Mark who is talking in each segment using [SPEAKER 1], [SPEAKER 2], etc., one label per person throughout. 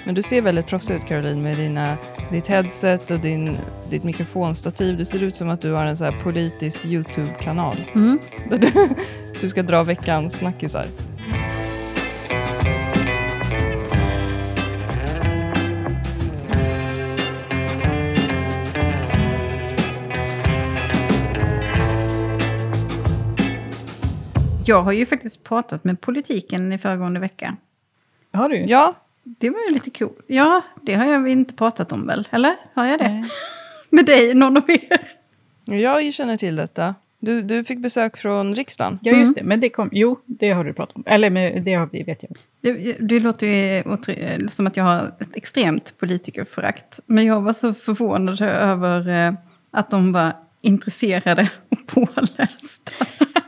[SPEAKER 1] Men du ser väldigt proffsig ut, Caroline, med ditt headset och ditt mikrofonstativ. Det ser ut som att du har en så här politisk YouTube-kanal. Där du ska dra veckans snackisar.
[SPEAKER 2] Jag har ju faktiskt pratat med politiken i föregående vecka.
[SPEAKER 3] Har du?
[SPEAKER 1] Ja.
[SPEAKER 2] Det var ju lite kul. Ja, det har jag inte pratat om väl? Eller? Har jag det? Nej. Med dig, någon av er?
[SPEAKER 1] Jag känner till detta. Du fick besök från riksdagen.
[SPEAKER 3] Ja, just det. Men det har du pratat om. Eller det har vi, vet jag.
[SPEAKER 2] Det låter ju som att jag har ett extremt politikerförakt. Men jag var så förvånad över att de var intresserade och pålästa.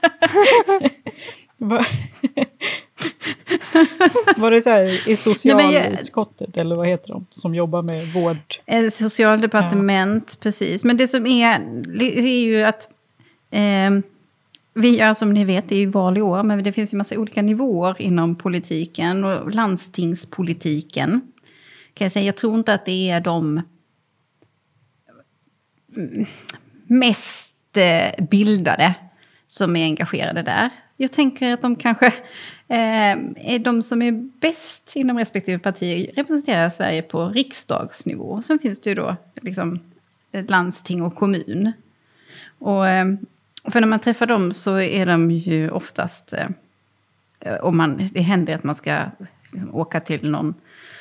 [SPEAKER 3] Var det så här i socialutskottet eller vad heter de som jobbar med vård?
[SPEAKER 2] Socialdepartement, ja. Precis. Men det som är ju att vi, som ni vet, det är ju val i år, men det finns ju massa olika nivåer inom politiken och landstingspolitiken. Kan jag säga, jag tror inte att det är de mest bildade som är engagerade där. Jag tänker att de kanske är de som är bäst inom respektive parti representerar Sverige på riksdagsnivå. Sen finns det ju då liksom landsting och kommun. Och för när man träffar dem så är de ju oftast, det händer att man ska liksom åka till någon,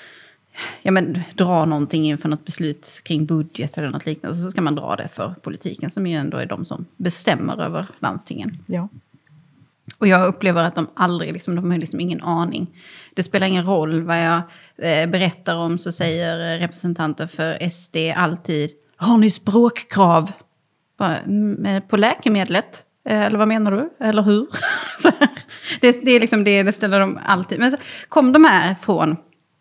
[SPEAKER 2] dra någonting inför något beslut kring budget eller något liknande, så ska man dra det för politiken som ju ändå är de som bestämmer över landstingen.
[SPEAKER 3] Ja.
[SPEAKER 2] Och jag upplever att de aldrig, de har ingen aning. Det spelar ingen roll vad jag berättar om, så säger representanter för SD alltid, har ni språkkrav på läkemedlet? Eller vad menar du? Eller hur? Det är liksom det ställer de alltid. Men så kom de här från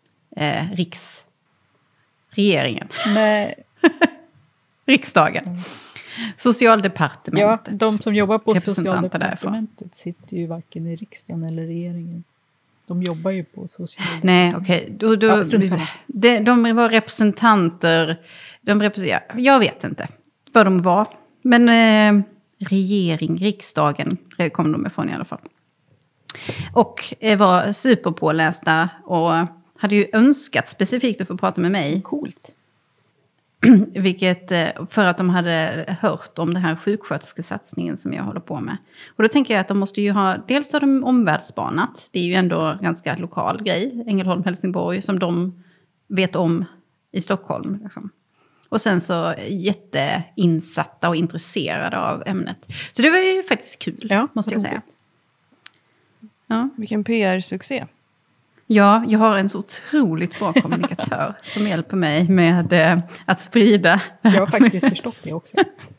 [SPEAKER 2] regeringen.
[SPEAKER 3] Nej.
[SPEAKER 2] Riksdagen. Socialdepartementet.
[SPEAKER 3] Ja, de som jobbar på socialdepartementet sitter ju varken i riksdagen eller regeringen. De jobbar ju på socialdepartementet.
[SPEAKER 2] Nej, okej. De var representanter. Jag vet inte vad de var. Men riksdagen kom de ifrån i alla fall. Och var superpålästa och hade ju önskat specifikt att få prata med mig.
[SPEAKER 3] Coolt.
[SPEAKER 2] Vilket, för att de hade hört om den här sjuksköterskesatsningen som jag håller på med. Och då tänker jag att de måste ju ha, dels har de omvärldsbanat, det är ju ändå ganska lokal grej, Ängelholm, Helsingborg, som de vet om i Stockholm. Liksom. Och sen så jätteinsatta och intresserade av ämnet. Så det var ju faktiskt kul, måste jag säga. Ja.
[SPEAKER 1] Vilken PR-succé.
[SPEAKER 2] Ja, jag har en så otroligt bra kommunikatör som hjälper mig med att sprida.
[SPEAKER 3] Jag har faktiskt förstått det också.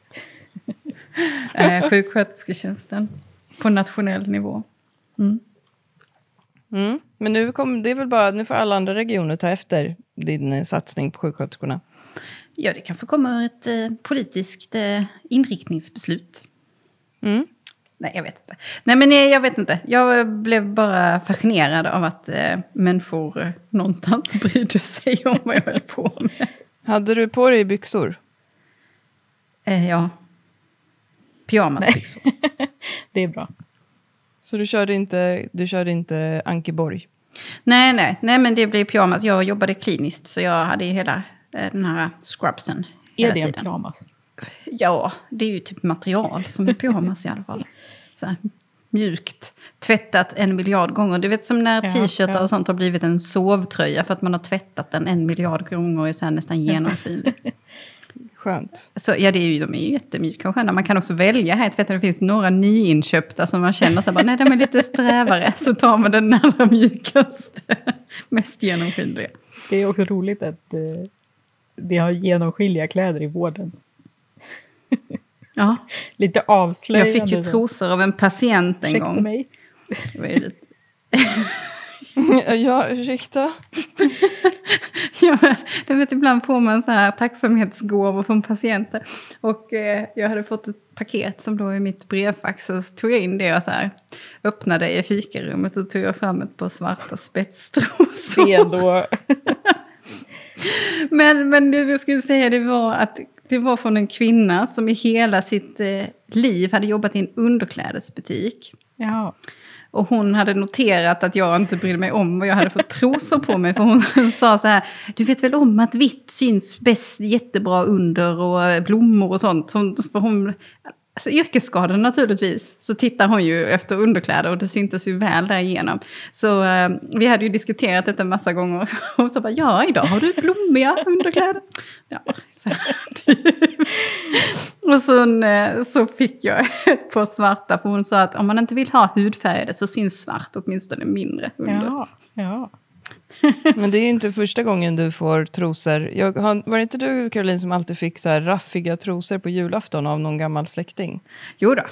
[SPEAKER 2] Sjukskötersketjänsten på nationell nivå.
[SPEAKER 1] Men det är väl bara, nu får alla andra regioner ta efter din satsning på sjuksköterskorna.
[SPEAKER 2] Ja, det kanske kommer ett politiskt inriktningsbeslut. Nej, jag vet inte. Nej, men jag vet inte. Jag blev bara fascinerad av att människor någonstans brydde sig om vad jag höll på med.
[SPEAKER 1] Hade du på dig byxor?
[SPEAKER 2] Ja. Pyjamasbyxor.
[SPEAKER 3] Det är bra.
[SPEAKER 1] Så du körde inte Ankeborg?
[SPEAKER 2] Nej, men det blev pyjamas. Jag jobbade kliniskt, så jag hade ju hela den här scrubsen.
[SPEAKER 3] Är det en pyjamas?
[SPEAKER 2] Ja, det är ju typ material som är pyjamas i alla fall. Så här, mjukt, tvättat 1 miljard gånger. Du vet som när t-shirtar och sånt har blivit en sovtröja för att man har tvättat den 1 miljard gånger och är så här nästan genomskinlig.
[SPEAKER 1] Skönt.
[SPEAKER 2] Så ja, de är ju jättemjuka och sköna. Man kan också välja här i tvätten. Det finns några nyinköpta som man känner så här, nej, de är lite strävare. Så tar man den allra mjukaste, mest genomskinliga.
[SPEAKER 3] Det är också roligt att vi har genomskinliga kläder i vården.
[SPEAKER 2] Ja.
[SPEAKER 3] Lite avslöjande.
[SPEAKER 2] Jag fick ju trosor av en patient en
[SPEAKER 3] ursäkta
[SPEAKER 2] gång.
[SPEAKER 3] Mig.
[SPEAKER 2] Det var ju lite...
[SPEAKER 1] Ja, ursäkta.
[SPEAKER 2] Ja, det vet, ibland får man så här tacksamhetsgåvor från patienter. Och jag hade fått ett paket som då i mitt brevfax. Så tog jag in det och så här öppnade i fikarummet. Så tog jag fram ett par svarta spetstrosor.
[SPEAKER 3] Det är ändå...
[SPEAKER 2] Men det jag skulle säga det var att det var från en kvinna som i hela sitt liv hade jobbat i en underklädesbutik.
[SPEAKER 3] Ja.
[SPEAKER 2] Och hon hade noterat att jag inte brydde mig om vad jag hade fått trosor på mig. För hon sa så här, du vet väl om att vitt syns bäst jättebra under och blommor och sånt. För hon, alltså yrkesskador naturligtvis, så tittar hon ju efter underkläder och det syntes ju väl där igenom. Så vi hade ju diskuterat detta en massa gånger. Och så bara, ja idag har du blommiga underkläder. Ja, så. Och så fick jag ett par svarta, för hon sa att om man inte vill ha hudfärgade så syns svart åtminstone mindre under.
[SPEAKER 3] Ja.
[SPEAKER 1] Men det är ju inte första gången du får trosor. Var det inte du, Caroline, som alltid fick så här raffiga trosor på julafton av någon gammal släkting?
[SPEAKER 2] Jo då.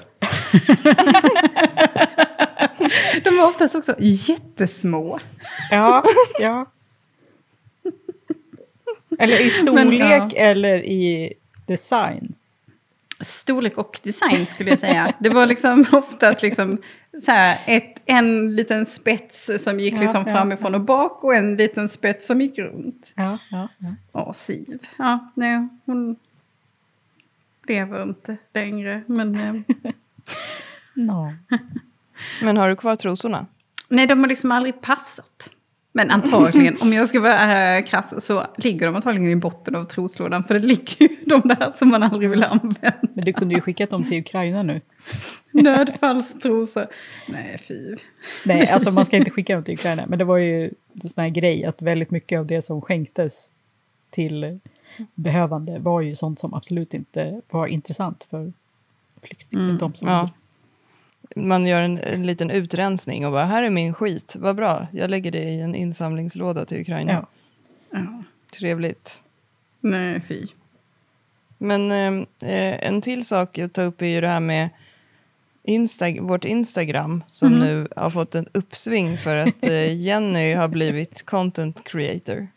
[SPEAKER 2] De var oftast också jättesmå.
[SPEAKER 3] Ja. Eller i storlek eller i design.
[SPEAKER 2] Storlek och design skulle jag säga. Det var liksom oftast liksom så här en liten spets som gick liksom framifrån och bak och en liten spets som gick runt. Ja, Siv. Ja, nej, hon lever inte längre. Men,
[SPEAKER 3] no.
[SPEAKER 1] Men har du kvar trosorna?
[SPEAKER 2] Nej, de har liksom aldrig passat. Men antagligen, om jag ska vara krass, så ligger de antagligen i botten av troslådan. För det ligger ju de där som man aldrig vill använda.
[SPEAKER 3] Men du kunde ju skickat dem till Ukraina nu.
[SPEAKER 2] Nödfallstrosor. Nej, fy.
[SPEAKER 3] Nej, alltså man ska inte skicka dem till Ukraina. Men det var ju en sån här grej att väldigt mycket av det som skänktes till behövande var ju sånt som absolut inte var intressant för flyktingar.
[SPEAKER 1] Man gör en liten utrensning och bara, här är min skit, vad bra. Jag lägger det i en insamlingslåda till Ukraina.
[SPEAKER 2] Ja.
[SPEAKER 1] Trevligt.
[SPEAKER 2] Nej, fy.
[SPEAKER 1] Men en till sak att ta upp är ju det här med vårt Instagram som nu har fått en uppsving för att Jenny har blivit content creator.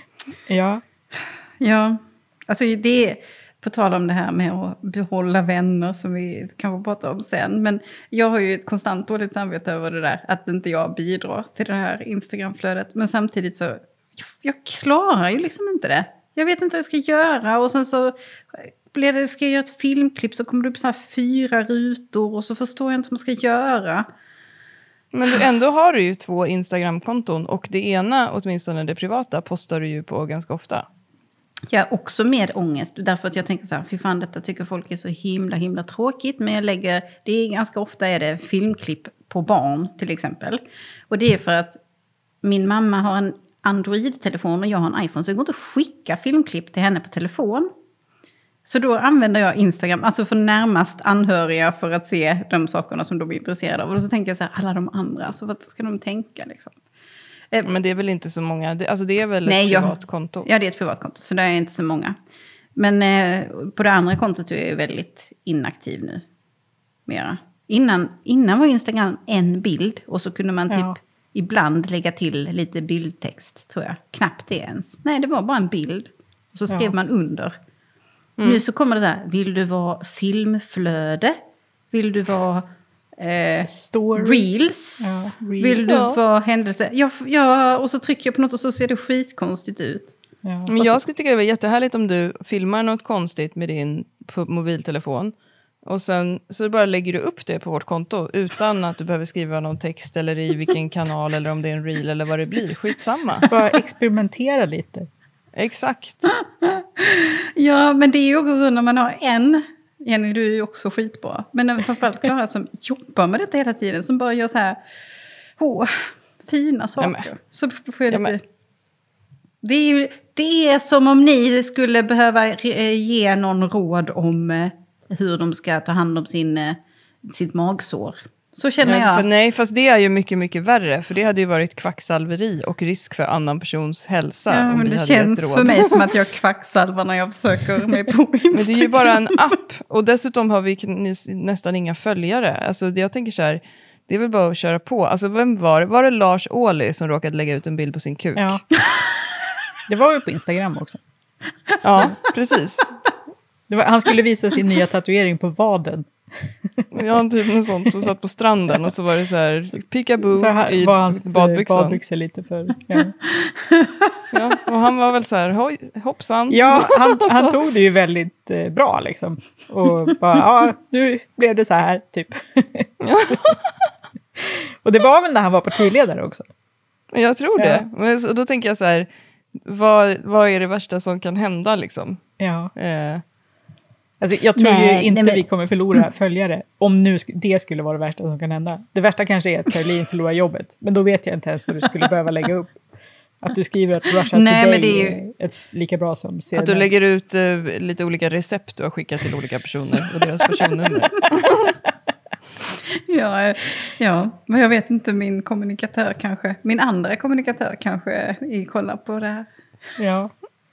[SPEAKER 2] Ja, alltså det på tal om det här med att behålla vänner som vi kan få prata om sen. Men jag har ju ett konstant dåligt samvete över det där. Att inte jag bidrar till det här Instagramflödet. Men samtidigt så, jag klarar ju liksom inte det. Jag vet inte vad jag ska göra. Och sen så ska jag göra ett filmklipp så kommer det upp så här 4 rutor. Och så förstår jag inte vad man ska göra.
[SPEAKER 1] Men ändå har du ju 2 Instagram-konton. Och det ena, åtminstone det privata, postar du ju på ganska ofta.
[SPEAKER 2] Jag är också med ångest, därför att jag tänker så här, fy fan, detta tycker folk är så himla tråkigt. Men jag lägger, ganska ofta är det filmklipp på barn till exempel. Och det är för att min mamma har en Android-telefon och jag har en iPhone. Så det går inte att skicka filmklipp till henne på telefon. Så då använder jag Instagram, alltså för närmast anhöriga för att se de sakerna som de är intresserade av. Och så tänker jag så här, alla de andra, alltså vad ska de tänka liksom?
[SPEAKER 1] Men det är väl inte så många. Det är väl ett privat konto?
[SPEAKER 2] Ja, det är ett privat konto. Så det är inte så många. Men på det andra kontot är jag väldigt inaktiv nu. Mera. Innan var Instagram en bild. Och så kunde man typ ibland lägga till lite bildtext, tror jag. Knappt det ens. Nej, det var bara en bild. Och så skrev man under. Nu så kommer det där. Vill du vara filmflöde? Vill du vara... Reels. Vill du vara händelse? Och så trycker jag på något och så ser det skitkonstigt ut.
[SPEAKER 1] Men jag skulle tycka det var jättehärligt om du filmar något konstigt med din mobiltelefon. Och sen så bara lägger du upp det på vårt konto utan att du behöver skriva någon text eller i vilken kanal eller om det är en reel eller vad det blir. Skitsamma.
[SPEAKER 3] Bara experimentera lite.
[SPEAKER 1] Exakt.
[SPEAKER 2] Ja, men det är ju också så när man har Jenny, du är ju också skitbra. Men framförallt Klara som jobbar med detta hela tiden. Som bara gör så här fina saker. Så får jag lite... Det är som om ni skulle behöva ge någon råd om hur de ska ta hand om sitt magsår. Så känner jag.
[SPEAKER 1] Nej, fast det är ju mycket, mycket värre. För det hade ju varit kvacksalveri och risk för annan persons hälsa.
[SPEAKER 2] Ja, men det känns för mig som att jag kvacksalvar när jag försöker mig på Instagram.
[SPEAKER 1] Men det är ju bara en app. Och dessutom har vi nästan inga följare. Alltså jag tänker så här, det är väl bara att köra på. Alltså vem var det Lars Ohly som råkade lägga ut en bild på sin kuk?
[SPEAKER 3] Ja. Det var ju på Instagram också.
[SPEAKER 1] Ja, precis.
[SPEAKER 3] Han skulle visa sin nya tatuering på vaden.
[SPEAKER 1] Ja, typ något sånt. Och satt på stranden och så var det så här peekaboo
[SPEAKER 3] Så här
[SPEAKER 1] i
[SPEAKER 3] var hans
[SPEAKER 1] badbyxor.
[SPEAKER 3] lite för... Ja,
[SPEAKER 1] Ja, och han var väl så här, hoppsan.
[SPEAKER 3] ja han tog det ju väldigt bra liksom. Och bara, ja, nu blev det så här, typ. Och det var väl när han var partiledare också.
[SPEAKER 1] Jag tror det. Och då tänker jag så här, vad är det värsta som kan hända liksom?
[SPEAKER 3] Ja. Alltså, jag tror ju inte vi kommer förlora följare om nu det skulle vara det värsta som kan hända. Det värsta kanske är att Caroline förlorar jobbet. Men då vet jag inte ens vad du skulle behöva lägga upp. Att du skriver att Russia Today är lika bra som CNN.
[SPEAKER 1] Att du lägger ut lite olika recept du har skickat till olika personer och deras personnummer.
[SPEAKER 2] Ja, men jag vet inte, min andra kommunikatör kanske kollar på det här.
[SPEAKER 3] Ja.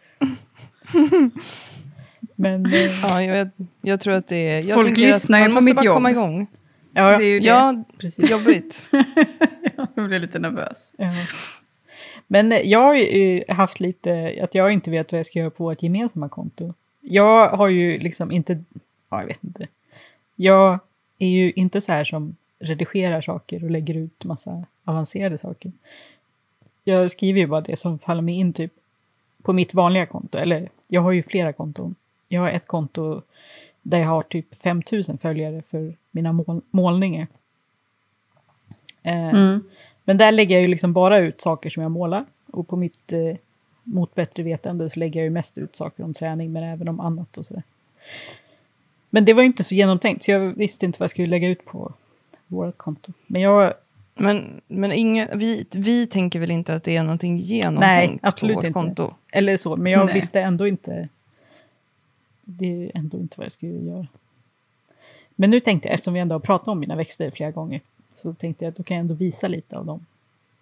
[SPEAKER 3] Men
[SPEAKER 1] ja, jag tror att det är...
[SPEAKER 2] Folk lyssnar ju på mitt jobb.
[SPEAKER 1] Komma igång.
[SPEAKER 3] ja,
[SPEAKER 2] Det är ju det.
[SPEAKER 1] Ja,
[SPEAKER 3] precis.
[SPEAKER 1] jobbigt.
[SPEAKER 2] Jag blir lite nervös.
[SPEAKER 3] Ja. Men jag har ju haft lite att jag inte vet vad jag ska göra på ett gemensamma konto. Jag har ju liksom inte... Ja, jag vet inte. Jag är ju inte så här som redigerar saker och lägger ut massa avancerade saker. Jag skriver ju bara det som faller mig in typ på mitt vanliga konto. Eller jag har ju flera konton. Jag har ett konto där jag har typ 5000 följare för mina målningar. Men där lägger jag ju liksom bara ut saker som jag målar. Och på mitt mot bättre vetande så lägger jag ju mest ut saker om träning men även om annat och sådär. Men det var ju inte så genomtänkt så jag visste inte vad jag skulle lägga ut på vårt konto.
[SPEAKER 1] Men vi tänker väl inte att det är någonting genomtänkt på vårt konto?
[SPEAKER 3] Eller så, men jag visste ändå inte. Det är ändå inte vad jag skulle göra. Men nu tänkte jag, eftersom vi ändå har pratat om mina växter flera gånger, så tänkte jag att då kan jag ändå visa lite av dem.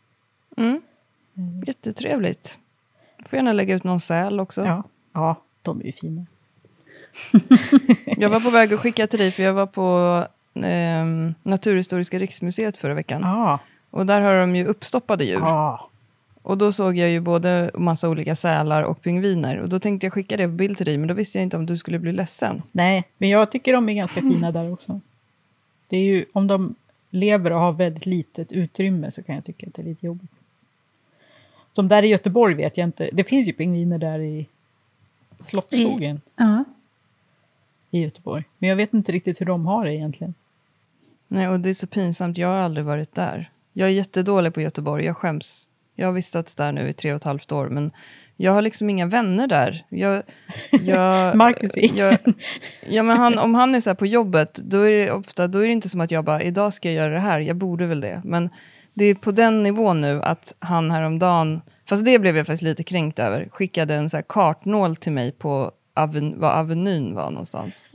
[SPEAKER 1] Jättetrevligt. Får gärna lägga ut någon säl också.
[SPEAKER 3] Ja, de är ju fina.
[SPEAKER 1] Jag var på väg att skicka till dig för jag var på Naturhistoriska riksmuseet förra veckan. Och där har de ju uppstoppade djur. Och då såg jag ju både massa olika sälar och pingviner. Och då tänkte jag skicka det på bild till dig. Men då visste jag inte om du skulle bli ledsen.
[SPEAKER 3] Nej, men jag tycker de är ganska fina där också. Det är ju, om de lever och har väldigt litet utrymme så kan jag tycka att det är lite jobbigt. Som där i Göteborg vet jag inte. Det finns ju pingviner där i Slottsskogen. I Göteborg. Men jag vet inte riktigt hur de har det egentligen.
[SPEAKER 1] Nej, och det är så pinsamt. Jag har aldrig varit där. Jag är jättedålig på Göteborg. Jag skäms. Jag har vistats där nu i 3,5 år. Men jag har liksom inga vänner där.
[SPEAKER 3] Marcus
[SPEAKER 1] ja, men om han är så här på jobbet. Då är det inte som att jag bara, idag ska jag göra det här. Jag borde väl det. Men det är på den nivån nu att han häromdagen, fast det blev jag faktiskt lite kränkt över, skickade en så här kartnål till mig på var Avenyn var någonstans.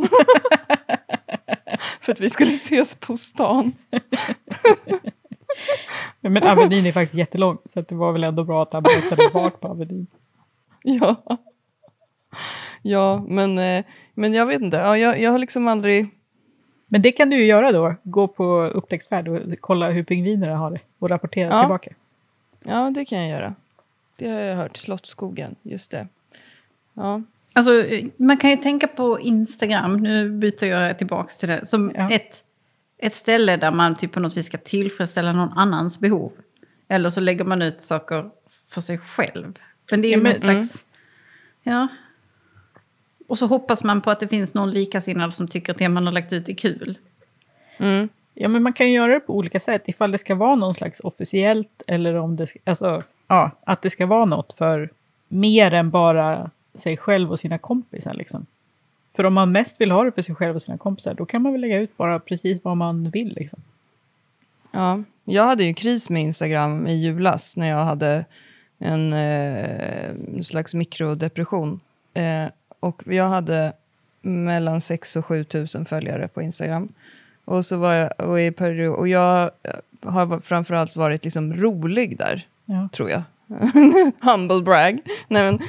[SPEAKER 1] För att vi skulle ses på stan.
[SPEAKER 3] Men Avenyn är faktiskt jättelång, så att det var väl ändå bra att han berättade vart på Avenyn.
[SPEAKER 1] Ja, men jag vet inte. Ja, jag har liksom aldrig...
[SPEAKER 3] Men det kan du ju göra då. Gå på upptäcktsfärd och kolla hur pingvinerna har det. Och rapportera tillbaka.
[SPEAKER 1] Ja, det kan jag göra. Det har jag hört. Slottsskogen, just det. Ja.
[SPEAKER 2] Alltså, man kan ju tänka på Instagram. Nu byter jag tillbaka till det. Som ett ställe där man typ på något vis ska tillfredsställa någon annans behov. Eller så lägger man ut saker för sig själv. Men det är ju någon slags... Ja. Och så hoppas man på att det finns någon likasinnad som tycker att det man har lagt ut är kul.
[SPEAKER 3] Ja, men man kan ju göra det på olika sätt. Ifall det ska vara någon slags officiellt. Eller om det att det ska vara något för mer än bara sig själv och sina kompisar liksom. För om man mest vill ha det för sig själv och sina kompisar, då kan man väl lägga ut bara precis vad man vill liksom.
[SPEAKER 1] Ja, jag hade ju kris med Instagram i julas när jag hade en slags mikrodepression. Och jag hade mellan 6 och 7 tusen följare på Instagram. Och så var jag, och jag har framförallt varit liksom rolig där, tror jag. Humble brag. Nej,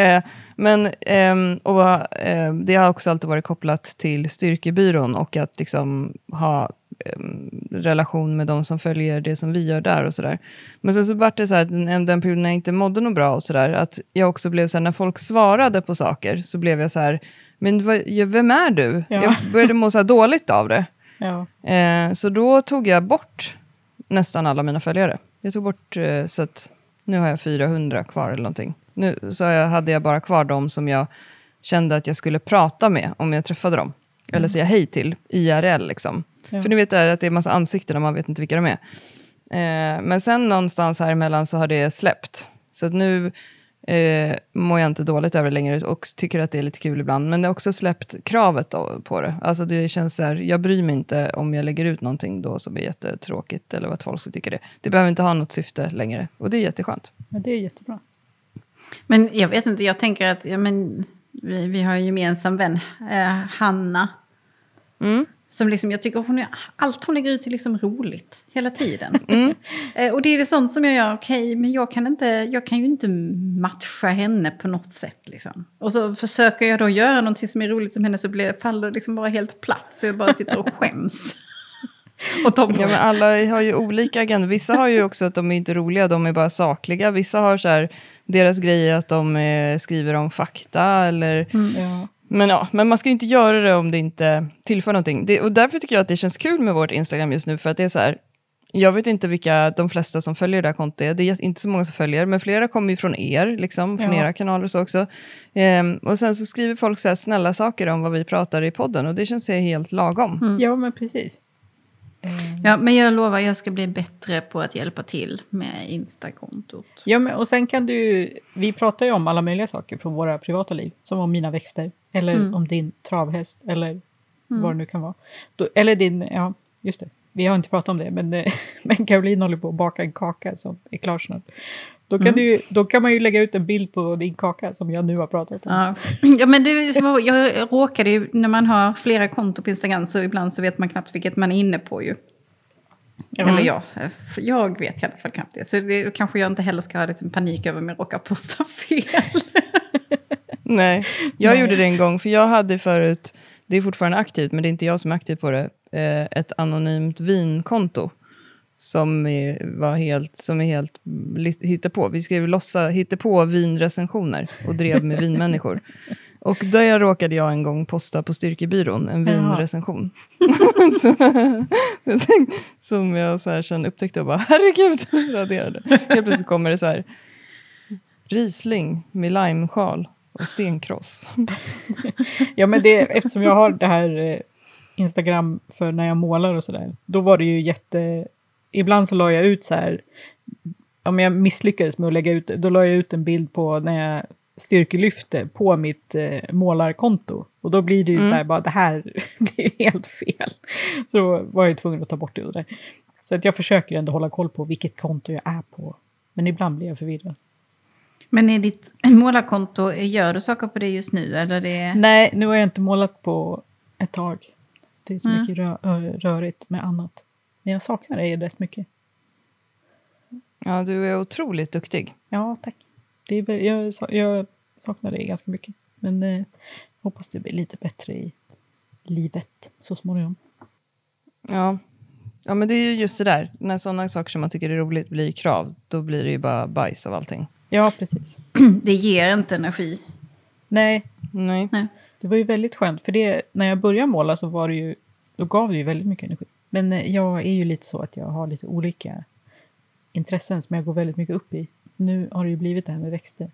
[SPEAKER 1] det har också alltid varit kopplat till Styrkebyrån och att liksom ha relation med de som följer det som vi gör där och sådär. Men sen så var det så här, den perioden när jag inte mådde något bra och sådär, att jag också blev så här, när folk svarade på saker så blev jag så här, Men vem är du?
[SPEAKER 3] Ja.
[SPEAKER 1] Jag började må så här dåligt av det.
[SPEAKER 3] Ja.
[SPEAKER 1] Så då tog jag bort nästan alla mina följare. Jag tog bort så att nu har jag 400 kvar eller någonting. Nu så hade jag bara kvar dem som jag kände att jag skulle prata med om jag träffade dem. Eller säga hej till IRL liksom.
[SPEAKER 3] Ja.
[SPEAKER 1] För ni vet att det är en massa ansikten och man vet inte vilka de är. Men sen någonstans här emellan så har det släppt. Så att nu mår jag inte dåligt över det längre och tycker att det är lite kul ibland. Men det har också släppt kravet på det. Alltså det känns så här, jag bryr mig inte om jag lägger ut någonting då som är jättetråkigt eller vad folk ska tycka det. Det behöver inte ha något syfte längre. Och det är jätteskönt.
[SPEAKER 3] Men det är jättebra.
[SPEAKER 2] Men jag vet inte, jag tänker att vi har en gemensam vän, Hanna. Som liksom, jag tycker allt hon lägger ut är liksom roligt hela tiden. Och det är det sånt som jag gör, okej, men jag kan ju inte matcha henne på något sätt. Liksom. Och så försöker jag då göra någonting som är roligt som henne, så faller det liksom bara helt platt. Så jag bara sitter och skäms.
[SPEAKER 1] Ja, men alla har ju olika agendor. Vissa har ju också att de är inte roliga, de är bara sakliga. Vissa har så här, deras grejer att de skriver om fakta eller...
[SPEAKER 3] Ja.
[SPEAKER 1] Men man ska ju inte göra det om det inte tillför någonting. Och därför tycker jag att det känns kul med vårt Instagram just nu. För att det är så här, jag vet inte vilka de flesta som följer det här kontot är. Det är inte så många som följer, men flera kommer ju från er, liksom, från era kanaler och så också. Och sen så skriver folk så här snälla saker om vad vi pratar i podden. Och det känns helt lagom.
[SPEAKER 3] Ja, men precis.
[SPEAKER 2] Ja, men jag lovar, jag ska bli bättre på att hjälpa till med Insta-kontot.
[SPEAKER 3] Ja, men och sen kan vi pratar ju om alla möjliga saker från våra privata liv. Som om mina växter, eller om din travhäst, eller vad det nu kan vara. Eller ja, just det. Vi har inte pratat om det, men Caroline håller på att baka en kaka som är klar snart. Då kan man ju lägga ut en bild på din kaka som jag nu har pratat om.
[SPEAKER 2] Ja, men jag råkade ju, när man har flera konton på Instagram så ibland så vet man knappt vilket man är inne på ju. Eller jag vet i alla fall knappt det. Så det kanske jag inte heller ska ha liksom panik över om jag råkar posta fel.
[SPEAKER 1] Nej, jag gjorde det en gång för jag hade förut, det är fortfarande aktivt men det är inte jag som är aktiv på det, ett anonymt vinkonto. Som är helt hittepå. Vi skrev hittepå vinrecensioner och drev med vinmänniskor. Och där råkade jag en gång posta på Styrkebyrån en vinrecension. Som jag så här sen upptäckte och bara, herregud, raderade. Helt plötsligt kommer det så här, Riesling med limeskal och stenkross.
[SPEAKER 3] Ja, men eftersom jag har det här Instagram för när jag målar och sådär. Då var det ju ibland så la jag ut så här, om jag misslyckades med att lägga ut, då la jag ut en bild på när jag styrkelyfte på mitt målarkonto. Och då blir det ju så här, bara det här blir helt fel. Så då var jag tvungen att ta bort det där. Så att jag försöker ändå hålla koll på vilket konto jag är på. Men ibland blir jag förvirrad.
[SPEAKER 2] Men är ditt målarkonto, gör du saker på det just nu? Eller det...
[SPEAKER 3] Nej, nu har jag inte målat på ett tag. Det är så mycket rörigt med annat. Men jag saknar det rätt mycket.
[SPEAKER 1] Ja, du är otroligt duktig.
[SPEAKER 3] Ja, tack. Jag saknar det ganska mycket. Men hoppas det blir lite bättre i livet så småningom.
[SPEAKER 1] Ja, men det är ju just det där. När sådana saker som man tycker är roligt blir krav, då blir det ju bara bajs av allting.
[SPEAKER 3] Ja, precis.
[SPEAKER 2] Det ger inte energi.
[SPEAKER 3] Nej. Det var ju väldigt skönt. För när jag började måla så var det ju, då gav det ju väldigt mycket energi. Men jag är ju lite så att jag har lite olika intressen som jag går väldigt mycket upp i. Nu har det ju blivit det här med växter.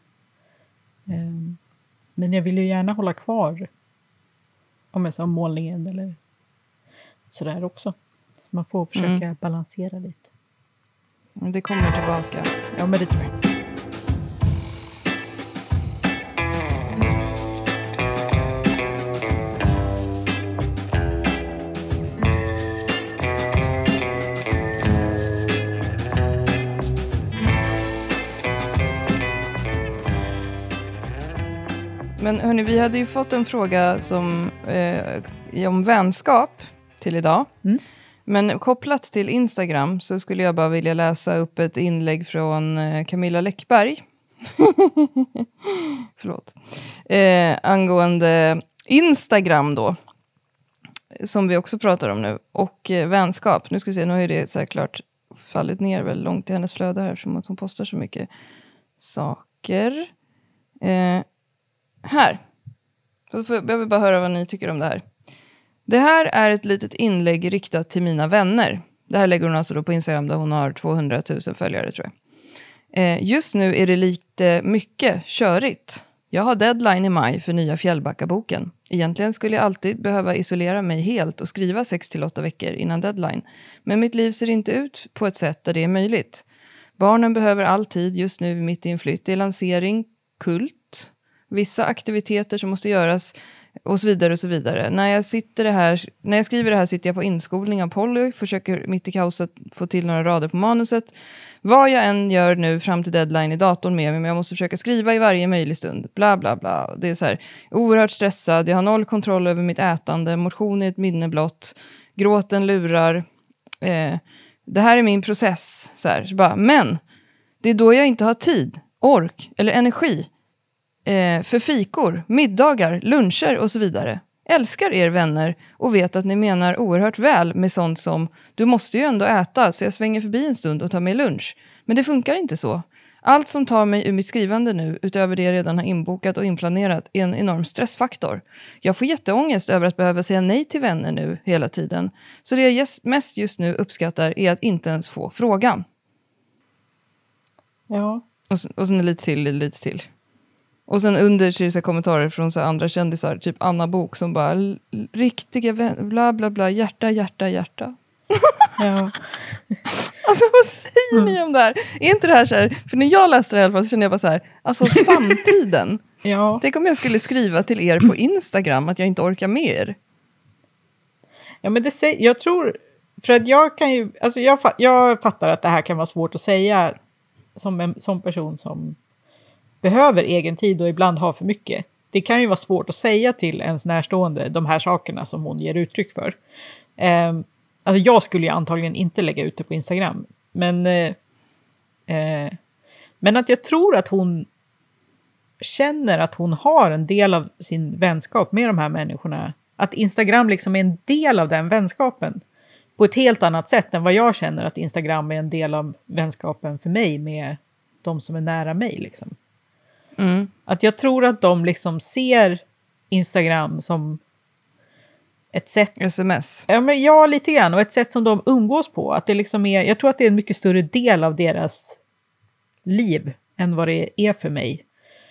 [SPEAKER 3] Men jag vill ju gärna hålla kvar om jag sa målningen eller sådär också. Så man får försöka balansera lite.
[SPEAKER 1] Det kommer tillbaka.
[SPEAKER 3] Ja, men det tror jag.
[SPEAKER 1] Men hörni, vi hade ju fått en fråga om vänskap till idag. Men kopplat till Instagram så skulle jag bara vilja läsa upp ett inlägg från Camilla Läckberg. Förlåt. Angående Instagram då. Som vi också pratar om nu. Och vänskap. Nu ska vi se, nu har ju det säkert fallit ner väl långt i hennes flöde här. Som att hon postar så mycket saker. Här. Jag vill bara höra vad ni tycker om det här. Det här är ett litet inlägg riktat till mina vänner. Det här lägger hon alltså då på Instagram där hon har 200 000 följare tror jag. Just nu är det lite mycket körigt. Jag har deadline i maj för nya Fjällbacka-boken. Egentligen skulle jag alltid behöva isolera mig helt och skriva 6-8 veckor innan deadline. Men mitt liv ser inte ut på ett sätt där det är möjligt. Barnen behöver all tid just nu mitt i en flytt. Det är lansering, kult, vissa aktiviteter som måste göras och så vidare och så vidare. När jag skriver det här sitter jag på inskolning av Polly, försöker mitt i kaoset få till några rader på manuset. Vad jag än gör nu fram till deadline i datorn med mig, men jag måste försöka skriva i varje möjlig stund. Bla bla bla. Det är så här oerhört stressad, jag har noll kontroll över mitt ätande, motion är ett minne blott, gråten lurar. Det här är min process. Så bara, men det är då jag inte har tid, ork eller energi för fikor, middagar, luncher och så vidare. Älskar er vänner och vet att ni menar oerhört väl med sånt som du måste ju ändå äta så jag svänger förbi en stund och tar mig lunch. Men det funkar inte så. Allt som tar mig ur mitt skrivande nu utöver det jag redan har inbokat och inplanerat är en enorm stressfaktor. Jag får jätteångest över att behöva säga nej till vänner nu hela tiden. Så det jag mest just nu uppskattar är att inte ens få frågan.
[SPEAKER 3] Ja.
[SPEAKER 1] Och sen lite till. Och sen under så är det så kommentarer från så andra kändisar, typ Anna Bok som bara riktiga vänner, bla bla bla, hjärta.
[SPEAKER 3] Ja.
[SPEAKER 1] Alltså vad säger ni om det här? Är inte det här så här, för när jag läste det här i alla fall så kände jag bara så här, alltså samtiden.
[SPEAKER 3] Ja.
[SPEAKER 1] Tänk om jag skulle skriva till er på Instagram att jag inte orkar med er.
[SPEAKER 3] Ja, men jag tror, för att jag kan ju, alltså jag fattar att det här kan vara svårt att säga som person som behöver egen tid och ibland har för mycket. Det kan ju vara svårt att säga till ens närstående de här sakerna som hon ger uttryck för. Alltså jag skulle ju antagligen inte lägga ut det på Instagram. Men att jag tror att hon känner att hon har en del av sin vänskap med de här människorna. Att Instagram liksom är en del av den vänskapen. På ett helt annat sätt än vad jag känner att Instagram är en del av vänskapen för mig med de som är nära mig liksom.
[SPEAKER 1] Mm.
[SPEAKER 3] Att jag tror att de liksom ser Instagram som ett sätt...
[SPEAKER 1] SMS.
[SPEAKER 3] Ja, lite grann. Och ett sätt som de umgås på. Att det liksom är, jag tror att det är en mycket större del av deras liv än vad det är för mig.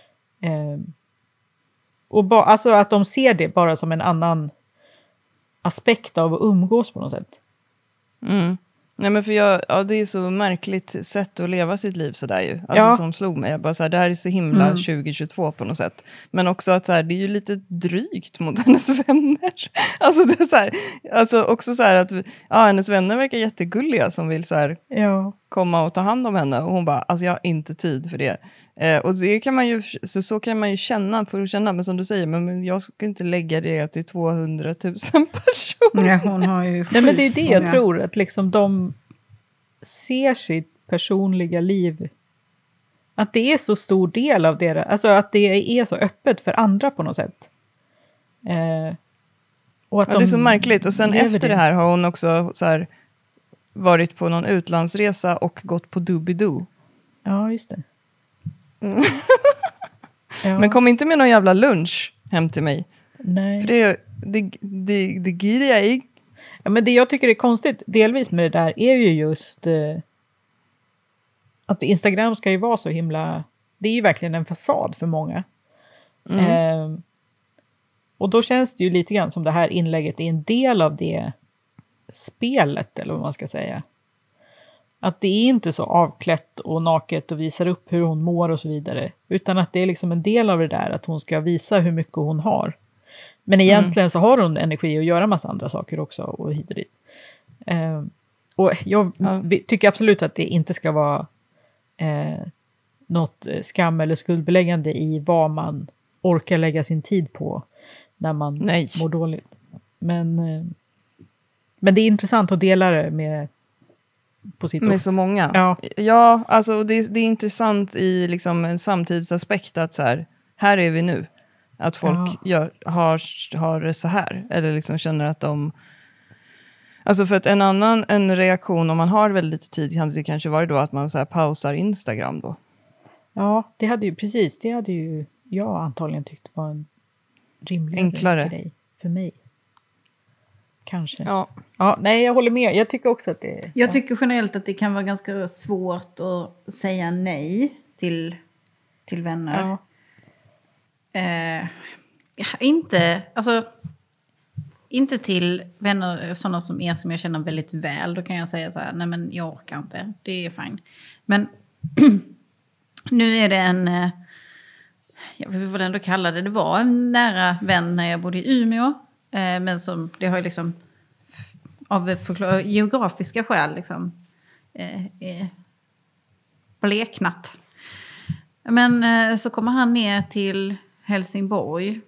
[SPEAKER 3] Alltså att de ser det bara som en annan aspekt av att umgås på något sätt.
[SPEAKER 1] Mm. Nej, men för det är så märkligt sätt att leva sitt liv sådär ju. Alltså som slog mig. Jag bara så här, det här är så himla 2022 på något sätt. Men också att så här, det är ju lite drygt mot hennes vänner. Alltså det är så här, alltså också så här att hennes vänner verkar jättegulliga som vill så här komma och ta hand om henne. Och hon bara, alltså jag har inte tid för det. Och det kan man ju, så kan man ju känna, men som du säger, men jag ska inte lägga det till 200 000 personer.
[SPEAKER 2] Ja, hon har ju
[SPEAKER 3] nej, men det är det jag tror, att liksom de ser sitt personliga liv, att det är så stor del av deras, alltså att det är så öppet för andra på något sätt. Och att
[SPEAKER 1] det är så märkligt. Och sen efter det här har hon också så här, varit på någon utlandsresa och gått på Doobidoo.
[SPEAKER 3] Ja, just det.
[SPEAKER 1] Men kom inte med någon jävla lunch hem till mig.
[SPEAKER 3] Nej.
[SPEAKER 1] För det gillar jag inte.
[SPEAKER 3] Ja, men det jag tycker är konstigt delvis med det där är ju just att Instagram ska ju vara så himla, det är ju verkligen en fasad för många. Och då känns det ju lite grann som det här inlägget är en del av det spelet, eller vad man ska säga. Att det är inte så avklätt och naket och visar upp hur hon mår och så vidare. Utan att det är liksom en del av det där att hon ska visa hur mycket hon har. Men egentligen så har hon energi att göra massa andra saker också och hit och dit. Och jag tycker absolut att det inte ska vara något skam eller skuldbeläggande i vad man orkar lägga sin tid på när man mår dåligt. Men det är intressant att dela det med
[SPEAKER 1] så många. Ja, alltså det är intressant i liksom en samtidsaspekt att så här är vi nu. Att folk har det så här. Eller liksom känner att de... Alltså för att en reaktion om man har väldigt lite tid kan det kanske vara då att man så här pausar Instagram då.
[SPEAKER 3] Ja, det hade ju jag antagligen tyckt var en rimligare
[SPEAKER 1] Enklare.
[SPEAKER 3] grej för mig. Kanske.
[SPEAKER 1] Ja.
[SPEAKER 3] Ja, nej, jag håller med. Jag tycker också att det...
[SPEAKER 2] Jag tycker generellt att det kan vara ganska svårt att säga nej till vänner.
[SPEAKER 3] Ja.
[SPEAKER 2] Inte till vänner sådana som jag känner väldigt väl. Då kan jag säga så här, nej men jag orkar inte. Det är fine. Men nu är det jag vill väl ändå kalla det var en nära vän när jag bodde i Umeå. Men som, det har ju liksom av geografiska skäl liksom bleknat. Men så kommer han ner till Helsingborg.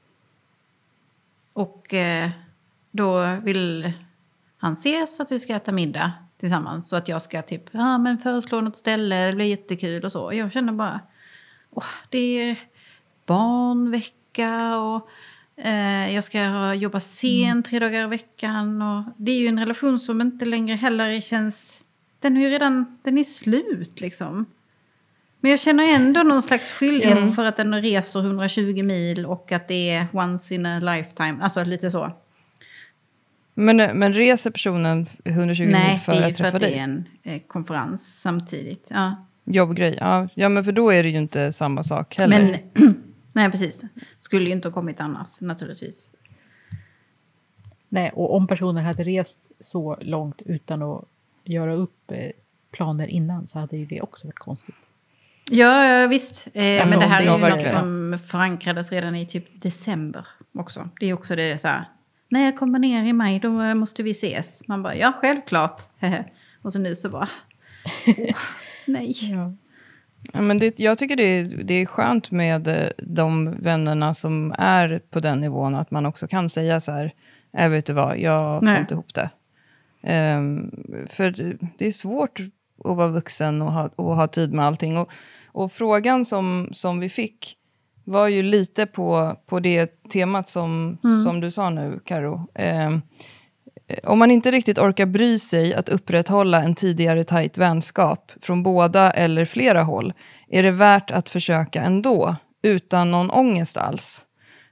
[SPEAKER 2] Och då vill han ses att vi ska äta middag tillsammans. Så att jag ska typ föreslå något ställe, det blir jättekul och så. Och jag känner bara, det är barnvecka och jag ska jobba sent 3 dagar i veckan. Och det är ju en relation som inte längre heller känns, den är slut liksom. Men jag känner ändå någon slags skyldighet för att den reser 120 mil och att det är once in a lifetime. Alltså lite så.
[SPEAKER 1] Men reser personen 120 mil för att träffa dig?
[SPEAKER 2] Nej, det är för att det är en konferens samtidigt. Ja.
[SPEAKER 1] Jobbgrej. Ja, men för då är det ju inte samma sak heller.
[SPEAKER 2] Men, nej, precis. Skulle ju inte ha kommit annars, naturligtvis.
[SPEAKER 3] Nej, och om personer hade rest så långt utan att göra upp planer innan så hade ju det också varit konstigt.
[SPEAKER 2] Ja, visst. Men det här är ju något
[SPEAKER 1] verkligen.
[SPEAKER 2] som förankrades redan i typ december också. Det är också det så här, när jag kommer ner i maj då måste vi ses. Man bara, ja självklart. Och så nu så bara, nej.
[SPEAKER 3] Ja.
[SPEAKER 1] Ja, men jag tycker det är skönt med de vännerna som är på den nivån. Att man också kan säga så här, vet du vad, jag får inte ihop det. För det är svårt att vara vuxen och ha tid med allting. Och frågan som vi fick var ju lite på det temat som du sa nu, Karo. Om man inte riktigt orkar bry sig att upprätthålla en tidigare tajt vänskap från båda eller flera håll, är det värt att försöka ändå, utan någon ångest alls.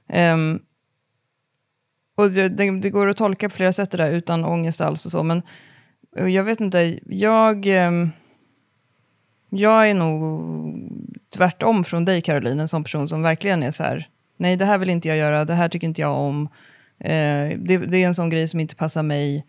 [SPEAKER 1] Och det går att tolka på flera sätt det där, utan ångest alls och så, men jag vet inte, jag är nog tvärtom från dig, Caroline, en sån person som verkligen är så här, nej det här vill inte jag göra, det här tycker inte jag om. Det är en sån grej som inte passar mig.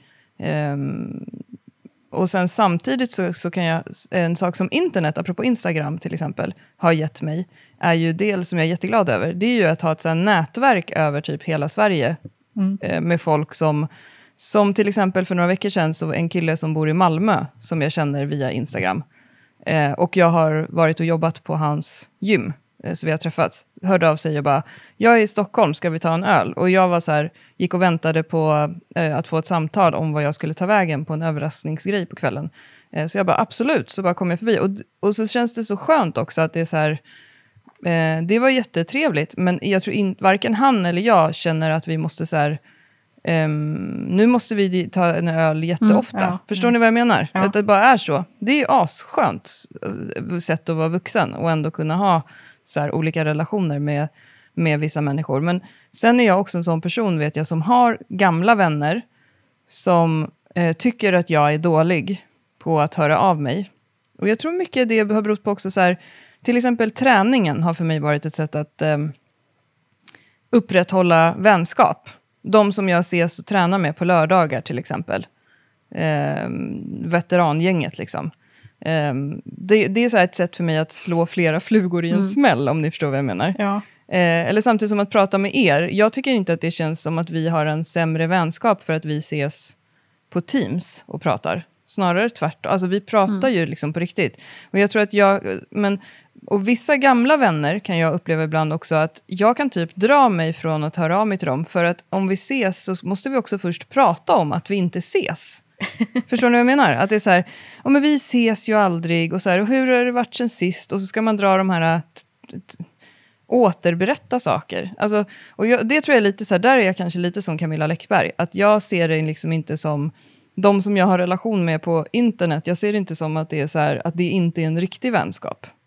[SPEAKER 1] Och sen samtidigt så kan jag, en sak som internet, apropå Instagram till exempel, har gett mig, är ju del som jag är jätteglad över. Det är ju att ha ett sånt nätverk över typ hela Sverige. Med folk som till exempel för några veckor sedan, så en kille som bor i Malmö som jag känner via Instagram. Och jag har varit och jobbat på hans gym. Så vi har träffats. Hörde av sig och bara, jag är i Stockholm, ska vi ta en öl? Och jag var så här, gick och väntade på att få ett samtal om vad jag skulle ta vägen på en överraskningsgrej på kvällen. Så jag bara, absolut, så bara kom jag förbi. Och så känns det så skönt också att det är så här, det var jättetrevligt. Men jag tror varken han eller jag känner att vi måste så här, nu måste vi ta en öl jätteofta. Förstår ni vad jag menar?
[SPEAKER 3] Ja.
[SPEAKER 1] Att det bara är så. Det är ju asskönt sätt att vara vuxen och ändå kunna ha så här olika relationer med vissa människor. Men sen är jag också en sån person, vet jag, som har gamla vänner som tycker att jag är dålig på att höra av mig. Och jag tror mycket det har berott på också så här, till exempel träningen har för mig varit ett sätt att upprätthålla vänskap. De som jag ses och tränar med på lördagar till exempel. Veterangänget liksom. Det är så här ett sätt för mig att slå flera flugor i en smäll, om ni förstår vad jag menar.
[SPEAKER 3] Ja.
[SPEAKER 1] Eller samtidigt som att prata med er. Jag tycker inte att det känns som att vi har en sämre vänskap för att vi ses på Teams och pratar. Snarare tvärtom. Alltså vi pratar ju liksom på riktigt. Och jag tror att och vissa gamla vänner kan jag uppleva ibland också att jag kan typ dra mig från att höra av mig till dem. För att om vi ses så måste vi också först prata om att vi inte ses. Förstår ni vad jag menar? Att det är så här, men vi ses ju aldrig. Och så här, och hur har det varit sen sist? Och så ska man dra de här återberätta saker. Alltså, och det tror jag är lite så här, där är jag kanske lite som Camilla Läckberg. Att jag ser det liksom inte som de som jag har relation med på internet. Jag ser det inte som att det är så här, att det inte är en riktig vänskap.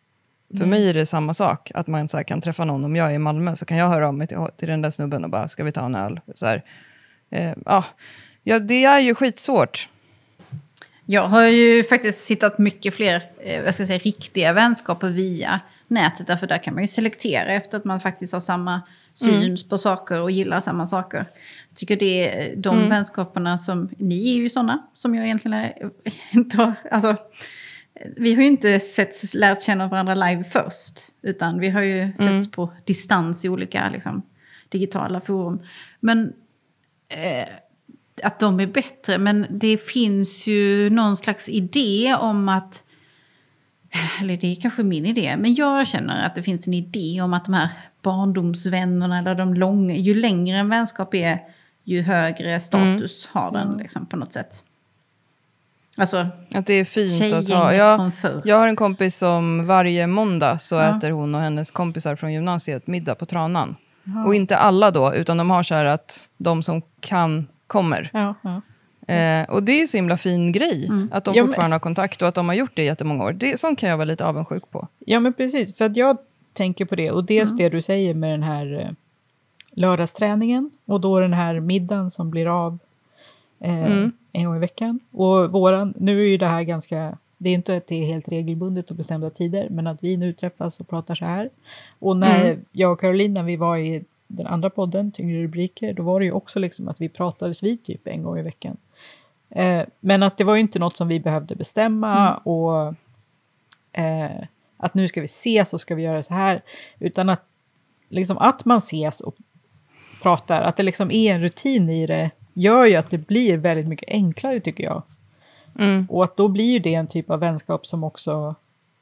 [SPEAKER 1] För mig är det samma sak. Att man så här, kan träffa någon. Om jag är i Malmö så kan jag höra av mig till den där snubben och bara, ska vi ta en öl? Så här. Ja, det är ju skitsvårt.
[SPEAKER 2] Jag har ju faktiskt hittat mycket fler riktiga vänskaper via nätet. Därför där kan man ju selektera efter att man faktiskt har samma syn på saker och gillar samma saker. Jag tycker det är de vänskaperna som... Ni är ju sådana som jag egentligen inte har... Alltså, vi har ju inte lärt känna varandra live först. Utan vi har ju setts på distans i olika liksom, digitala forum. Men... att de är bättre, men det finns ju någon slags idé om att, eller det är kanske min idé, men jag känner att det finns en idé om att de här barndomsvännerna, eller ju längre en vänskap är, ju högre status har den liksom, på något sätt. Alltså,
[SPEAKER 1] att det är fint att ha. Jag har en kompis som varje måndag så äter hon och hennes kompisar från gymnasiet middag på Tranan. Ja. Och inte alla då, utan de har så här att de som kan kommer. Och det är ju så himla fin grej. Att de fortfarande har kontakt och att de har gjort det i jättemånga år. Sånt kan jag vara lite avundsjuk på.
[SPEAKER 3] Ja, men precis. För att jag tänker på det. Och dels det du säger med den här lördagsträningen. Och då den här middagen som blir av en gång i veckan. Och nu är ju det här ganska... Det är inte att det är helt regelbundet och bestämda tider. Men att vi nu träffas och pratar så här. Och när jag och Caroline, när vi var i den andra podden, Tyngre rubriker, då var det ju också liksom att vi pratades vid typ en gång i veckan. Men att det var ju inte något som vi behövde bestämma och att nu ska vi ses och ska vi göra så här. Utan att, liksom, att man ses och pratar, att det liksom är en rutin i det, gör ju att det blir väldigt mycket enklare, tycker jag. Och att då blir ju det en typ av vänskap som också...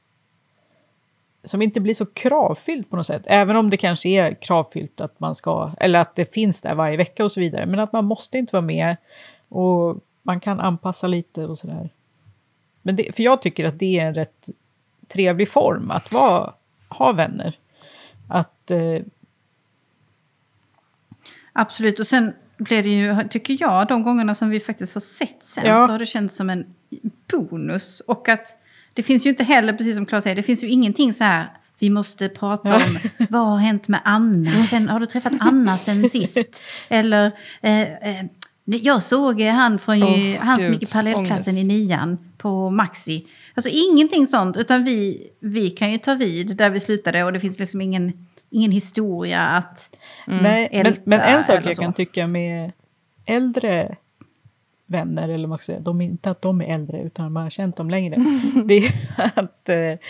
[SPEAKER 3] som inte blir så kravfyllt på något sätt. Även om det kanske är kravfyllt att man ska... eller att det finns där varje vecka och så vidare. Men att man måste inte vara med. Och man kan anpassa lite och sådär. Men för jag tycker att det är en rätt trevlig form att ha vänner. Att...
[SPEAKER 2] Absolut. Och sen blir det ju, tycker jag, de gångerna som vi faktiskt har sett sen så har det känts som en bonus. Och att det finns ju inte heller, precis som Claes säger, det finns ju ingenting så här, vi måste prata om vad har hänt med Anna? Har du träffat Anna sen sist? Eller jag såg han från han som gick i parallellklassen i 9:an på Maxi. Alltså ingenting sånt, utan vi kan ju ta vid där vi slutade och det finns liksom ingen historia att
[SPEAKER 3] Nej, men en sak jag kan tycka med äldre vänner, eller man ska säga, inte att de är äldre utan man har känt dem längre. Det är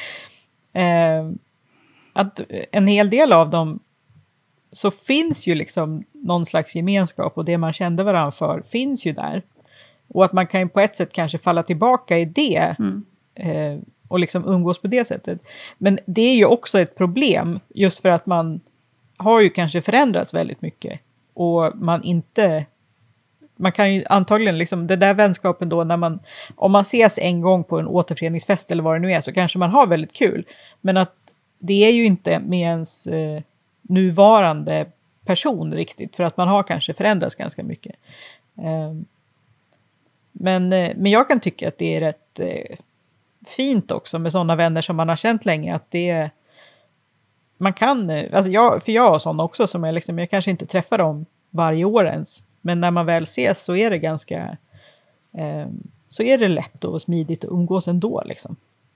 [SPEAKER 3] att en hel del av dem så finns ju liksom någon slags gemenskap och det man kände varandra för finns ju där. Och att man kan ju på ett sätt kanske falla tillbaka i det och liksom umgås på det sättet. Men det är ju också ett problem just för att man har ju kanske förändrats väldigt mycket och man kan ju antagligen liksom, det där vänskapen då om man ses en gång på en återföreningsfest eller vad det nu är så kanske man har väldigt kul. Men att det är ju inte med ens nuvarande person riktigt för att man har kanske förändrats ganska mycket. Men jag kan tycka att det är rätt fint också med sådana vänner som man har känt länge att det man kan, alltså jag har sådana också som jag kanske inte träffar dem varje år ens. Men när man väl ses så är det ganska så är det lätt och smidigt att umgås ändå liksom.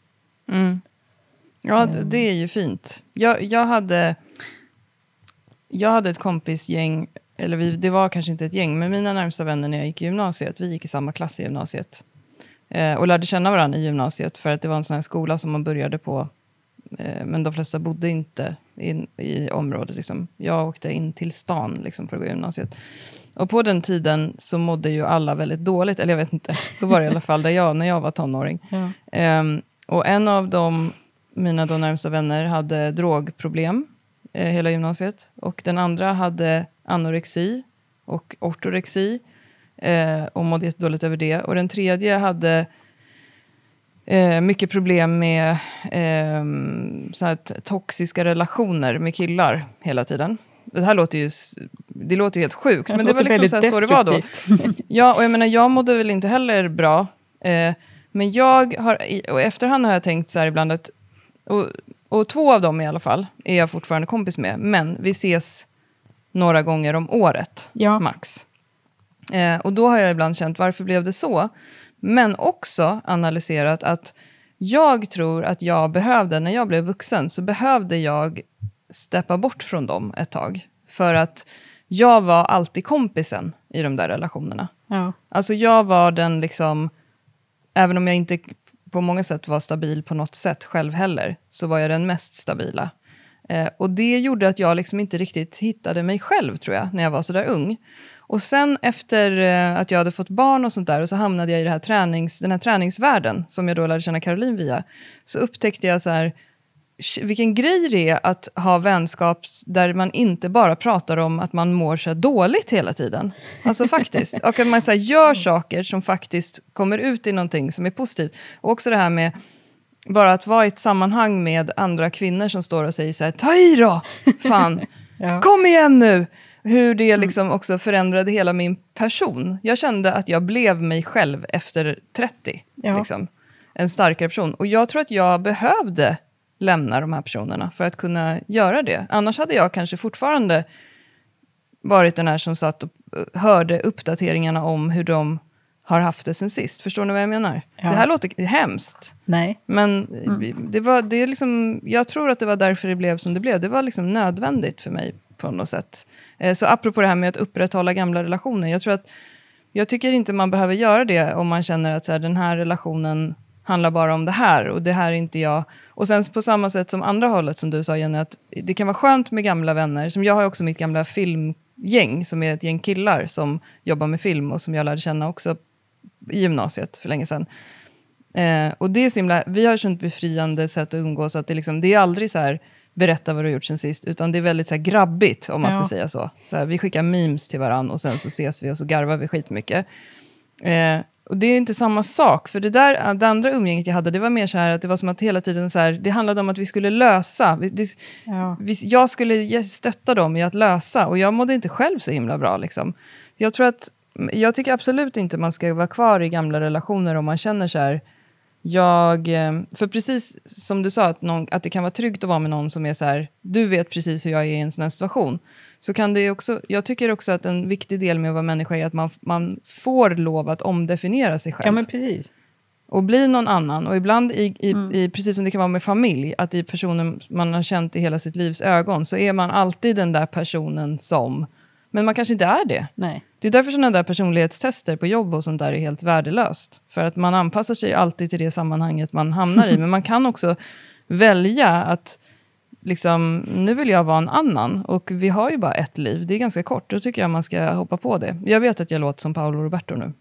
[SPEAKER 1] Ja, det är ju fint. Jag hade ett kompisgäng, eller det var kanske inte ett gäng, men mina närmsta vänner när jag gick i gymnasiet, vi gick i samma klass i gymnasiet. Och lärde känna varandra i gymnasiet för att det var en sån här skola som man började på. Men de flesta bodde inte i området. Liksom. Jag åkte in till stan liksom, för att gå i gymnasiet. Och på den tiden så mådde ju alla väldigt dåligt. Eller jag vet inte, så var det i alla fall när jag var tonåring. Ja. Och en av mina då närmsta vänner hade drogproblem hela gymnasiet. Och den andra hade anorexi och ortorexi. Och mådde jättedåligt över det. Och den tredje hade mycket problem med så här toxiska relationer med killar hela tiden. Det här låter ju helt sjukt. Men det var liksom så det var då. Ja, och jag menar, jag mådde väl inte heller bra. Men jag har, och efterhand har jag tänkt så här ibland att, Och 2 av dem i alla fall är jag fortfarande kompis med. Men vi ses några gånger om året, max. Och då har jag ibland känt, varför blev det så? Men också analyserat att jag tror att jag behövde, när jag blev vuxen, så behövde jag steppa bort från dem ett tag. För att jag var alltid kompisen i de där relationerna. Ja. Alltså jag var den liksom, även om jag inte på många sätt var stabil på något sätt själv heller, så var jag den mest stabila. Och det gjorde att jag liksom inte riktigt hittade mig själv, tror jag, när jag var så där ung. Och sen efter att jag hade fått barn och sånt där, och så hamnade jag i den här träningsvärlden som jag då lärde känna Caroline via, så upptäckte jag så här, vilken grej det är att ha vänskap där man inte bara pratar om att man mår så dåligt hela tiden. Alltså faktiskt. Och att man så här, gör saker som faktiskt kommer ut i någonting som är positivt. Och också det här med bara att vara i ett sammanhang med andra kvinnor som står och säger så här, ta i då! Fan! Kom igen nu! Hur det liksom också förändrade hela min person. Jag kände att jag blev mig själv efter 30. Liksom. En starkare person. Och jag tror att jag behövde lämna de här personerna för att kunna göra det. Annars hade jag kanske fortfarande varit den här som satt och hörde uppdateringarna om hur de har haft det sen sist. Förstår ni vad jag menar? Ja. Det här låter hemskt. Nej. Men det är liksom, jag tror att det var därför det blev som det blev. Det var liksom nödvändigt för mig på något sätt. Så apropå det här med att upprätthålla gamla relationer. Jag tycker inte man behöver göra det om man känner att så här, den här relationen handlar bara om det här och det här är inte jag. Och sen på samma sätt som andra hållet som du sa, Jenny, att det kan vara skönt med gamla vänner. Som jag har också mitt gamla filmgäng som är ett gäng killar som jobbar med film och som jag lärde känna också i gymnasiet för länge sedan. Och det är så himla, vi har sånt befriande sätt att umgås att det är aldrig så här, berätta vad du har gjort sen sist, utan det är väldigt så här grabbigt om man ska säga så. Så här, vi skickar memes till varann och sen så ses vi och så garvar vi skitmycket. Och det är inte samma sak, för det andra umgänget jag hade, det var mer så här att det var som att hela tiden så här, det handlade om att vi skulle lösa. Jag skulle stötta dem i att lösa, och jag mådde inte själv så himla bra liksom. Jag tycker absolut inte man ska vara kvar i gamla relationer om man känner så här. För precis som du sa, att det kan vara tryggt att vara med någon som är så här, du vet precis hur jag är i en sån här situation. Så kan det också, jag tycker också att en viktig del med att vara människa är att man får lov att omdefiniera sig själv.
[SPEAKER 3] Ja, men precis.
[SPEAKER 1] Och bli någon annan. Och ibland, precis som det kan vara med familj, att i personen man har känt i hela sitt livs ögon, så är man alltid den där personen som... Men man kanske inte är det. Nej. Det är därför sådana där personlighetstester på jobb och sånt där är helt värdelöst. För att man anpassar sig alltid till det sammanhanget man hamnar i. Men man kan också välja att liksom, nu vill jag vara en annan. Och vi har ju bara ett liv. Det är ganska kort. Då tycker jag man ska hoppa på det. Jag vet att jag låter som Paolo Roberto nu.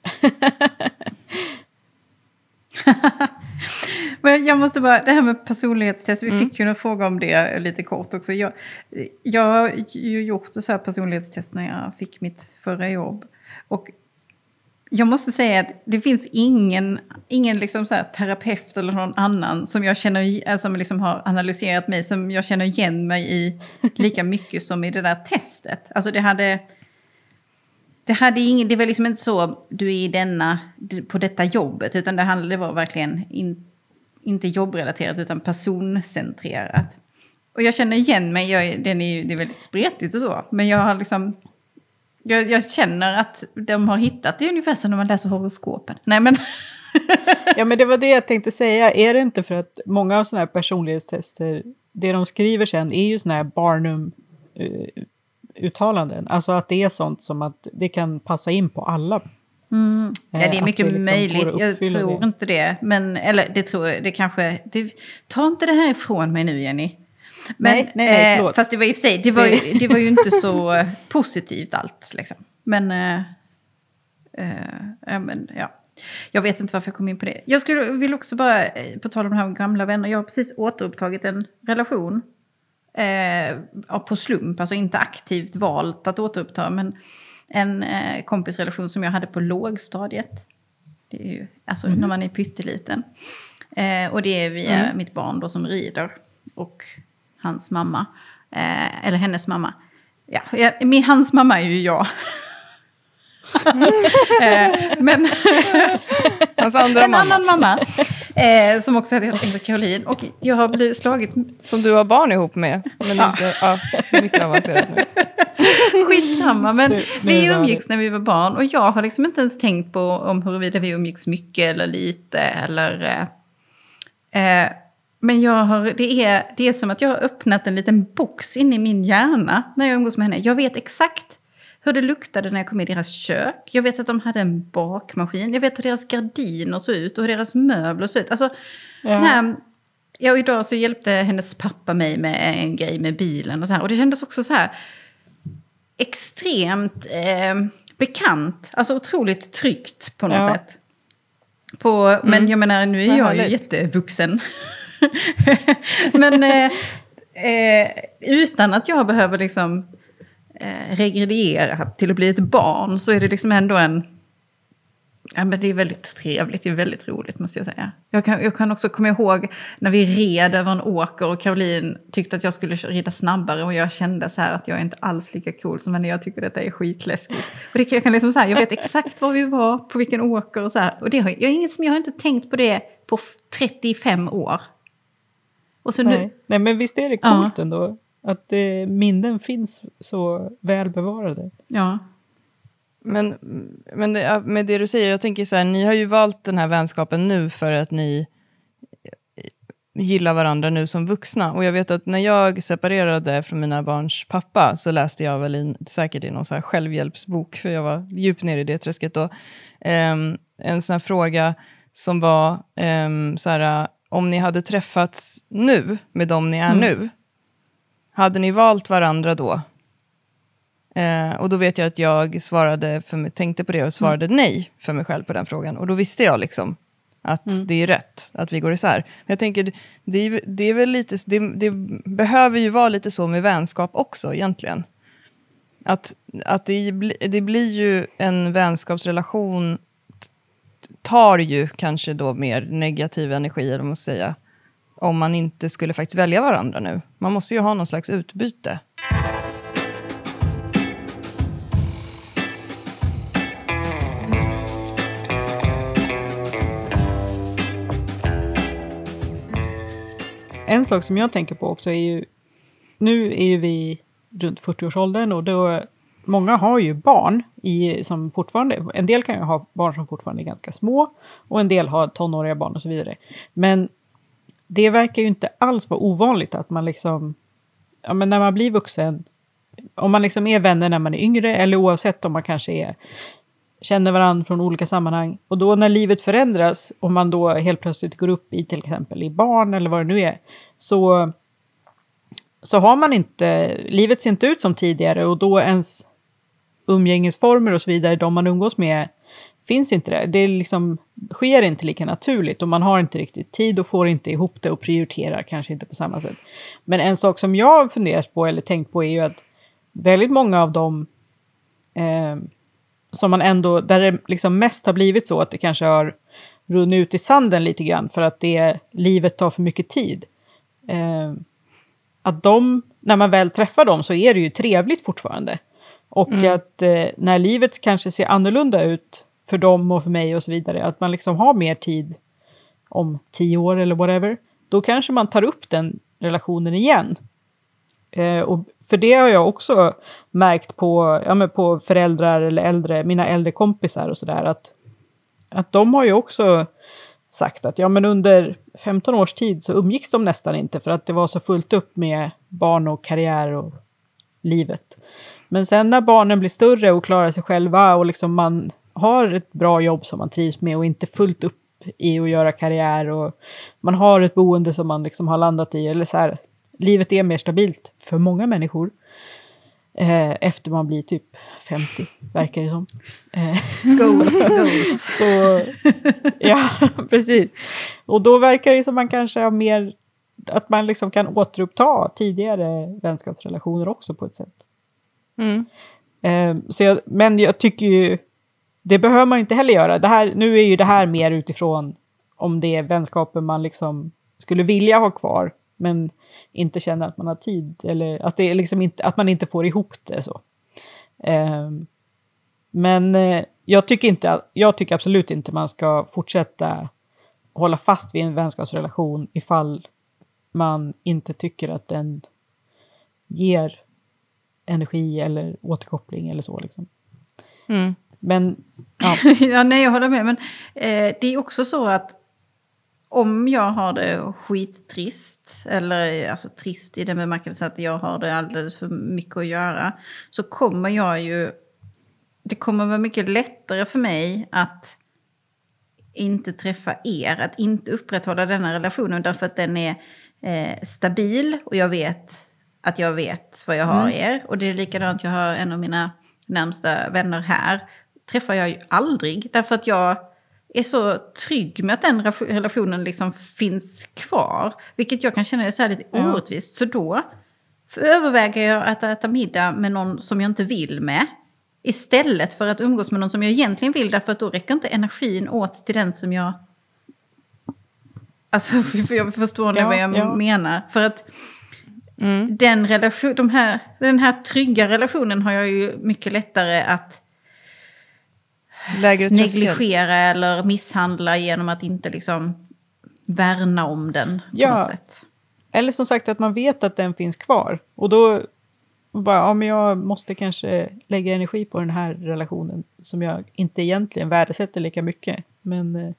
[SPEAKER 2] Men jag måste bara, det här med personlighetstest, vi fick ju en fråga om det lite kort också. Jag har ju gjort så här personlighetstest när jag fick mitt förra jobb. Och jag måste säga att det finns ingen liksom så här terapeut eller någon annan som jag känner, som liksom har analyserat mig, som jag känner igen mig i lika mycket som i det där testet. Alltså det var liksom inte så, du är på detta jobbet, utan det var verkligen inte jobbrelaterat utan personcentrerat. Och jag känner igen mig, det är väldigt spretigt och så, men jag har liksom, jag känner att de har hittat det ungefär som när man läser horoskopen. Nej men...
[SPEAKER 3] Ja, men det var det jag tänkte säga. Är det inte för att många av sådana här personlighetstester, det de skriver sen är ju sådana här Barnum uttalanden. Alltså att det är sånt som att det kan passa in på alla.
[SPEAKER 2] Ja, det är mycket liksom möjligt. Jag tror inte det. Men, eller det tror jag, det kanske... ta inte det här ifrån mig nu, Jenny. Men, nej, fast det var i och för sig, det var ju inte så positivt allt. Liksom. Men ja. Jag vet inte varför jag kom in på det. Jag vill också bara, på tal om de här gamla vänner, jag har precis återupptagit en relation. På slump, alltså inte aktivt valt att återuppta, men en kompisrelation som jag hade på lågstadiet. Det är ju, alltså när man är pytteliten. Och det är via mitt barn då som rider och hans mamma, eller hennes mamma. Ja, hans mamma är ju jag. Men
[SPEAKER 1] hans andra mamma.
[SPEAKER 2] En annan mamma som också heter Caroline. Och jag har blivit slagit...
[SPEAKER 1] Som du har barn ihop med. Men inte, mycket avancerat nu.
[SPEAKER 2] Skitsamma, men vi umgicks när vi var barn. Och jag har liksom inte ens tänkt på om huruvida vi umgicks mycket eller lite. Eller, men det är som att jag har öppnat en liten box in i min hjärna när jag umgås med henne. Jag vet exakt hur det luktade när jag kom i deras kök. Jag vet att de hade en bakmaskin. Jag vet hur deras gardiner såg ut och hur deras möbler såg ut. Alltså, och idag så hjälpte hennes pappa mig med en grej med bilen och så här. Och det kändes också så här extremt bekant. Alltså otroligt tryggt på något sätt. Men jag menar, nu är jag ju jättevuxen. Men utan att jag behöver liksom regrediera till att bli ett barn, så är det liksom ändå men det är väldigt trevligt, det är väldigt roligt måste jag säga. Jag kan också komma ihåg när vi red över en åker och Caroline tyckte att jag skulle rida snabbare och jag kände så här att jag är inte alls lika cool som henne, jag tycker detta är skitläskigt. Och jag kan liksom så här, jag vet exakt var vi var, på vilken åker och så här. Och det jag har inte tänkt på det på 35 år. Och så
[SPEAKER 3] Nej, men visst är det coolt ändå att minnen finns så väl bevarade.
[SPEAKER 2] Ja.
[SPEAKER 1] Men med det du säger, jag tänker så här, ni har ju valt den här vänskapen nu för att ni gillar varandra nu som vuxna. Och jag vet att när jag separerade från mina barns pappa så läste jag väl säkert i någon så här självhjälpsbok, för jag var djupt ner i det träsket då. En sån här fråga som var så här, om ni hade träffats nu med dem ni är nu, hade ni valt varandra då? Och då vet jag att jag tänkte på det och svarade nej för mig själv på den frågan. Och då visste jag liksom att det är rätt, att vi går isär. Men jag tänker, det är väl lite, det behöver ju vara lite så med vänskap också egentligen. Att det blir ju en vänskapsrelation tar ju kanske då mer negativ energi, eller måste säga, om man inte skulle faktiskt välja varandra nu. Man måste ju ha någon slags utbyte.
[SPEAKER 3] En sak som jag tänker på också är ju, nu är ju vi runt 40-årsåldern och då, många har ju barn som fortfarande, en del kan ju ha barn som fortfarande är ganska små och en del har tonåriga barn och så vidare. Men det verkar ju inte alls vara ovanligt att man liksom, men när man blir vuxen, om man liksom är vänner när man är yngre eller oavsett om man kanske känner varandra från olika sammanhang. Och då när livet förändras, om man då helt plötsligt går upp i till exempel i barn eller vad det nu är, så har man inte, livet ser inte ut som tidigare och då ens umgängesformer och så vidare, de man umgås med, finns inte där. Det liksom sker inte lika naturligt och man har inte riktigt tid och får inte ihop det och prioriterar kanske inte på samma sätt. Men en sak som jag har funderat på eller tänkt på är ju att väldigt många av dem som man ändå, där det liksom mest har blivit så att det kanske har runnit ut i sanden lite grann för att livet tar för mycket tid. Att när man väl träffar dem så är det ju trevligt fortfarande. Och att när livet kanske ser annorlunda ut för dem och för mig och så vidare, att man liksom har mer tid om 10 år eller whatever, då kanske man tar upp den relationen igen. Och för det har jag också märkt på föräldrar eller mina äldre kompisar och sådär, att de har ju också sagt att under 15 års tid så umgicks de nästan inte för att det var så fullt upp med barn och karriär och livet. Men sen när barnen blir större och klarar sig själva och liksom man har ett bra jobb som man trivs med och inte fullt upp i att göra karriär och man har ett boende som man liksom har landat i, eller så här, livet är mer stabilt för många människor efter man blir typ 50, verkar det som.
[SPEAKER 2] Goals.
[SPEAKER 3] Så, ja, precis. Och då verkar det som man kanske har mer, att man liksom kan återuppta tidigare vänskapsrelationer också på ett sätt. Men jag tycker ju, det behöver man ju inte heller göra. Nu är ju det här mer utifrån om det är vänskaper man liksom skulle vilja ha kvar, men inte känner att man har tid, eller att det är liksom inte, att man inte får ihop det så. Men jag tycker absolut inte man ska fortsätta hålla fast vid en vänskapsrelation ifall man inte tycker att den ger energi eller återkoppling eller så liksom. Men ja.
[SPEAKER 2] Ja, nej, jag håller med. Men det är också så att om jag har det skittrist, eller alltså trist i den bemärkelsen att jag har det alldeles för mycket att göra, så kommer jag ju, det kommer vara mycket lättare för mig att inte träffa er, att inte upprätthålla denna relationen därför att den är stabil och jag vet att jag vet vad jag har er. Och det är likadant, jag har en av mina närmsta vänner här, träffar jag ju aldrig därför att jag är så trygg med att den relationen liksom finns kvar. Vilket jag kan känna är så här lite orättvist. Så då överväger jag att äta middag med någon som jag inte vill med. Istället för att umgås med någon som jag egentligen vill. Därför att då räcker inte energin åt till den som jag... Alltså, för jag förstår vad jag menar. För att den här trygga relationen har jag ju mycket lättare att negligera eller misshandla genom att inte liksom värna om den på något sätt.
[SPEAKER 3] Eller som sagt att man vet att den finns kvar. Och då bara, men jag måste kanske lägga energi på den här relationen som jag inte egentligen värdesätter lika mycket. Men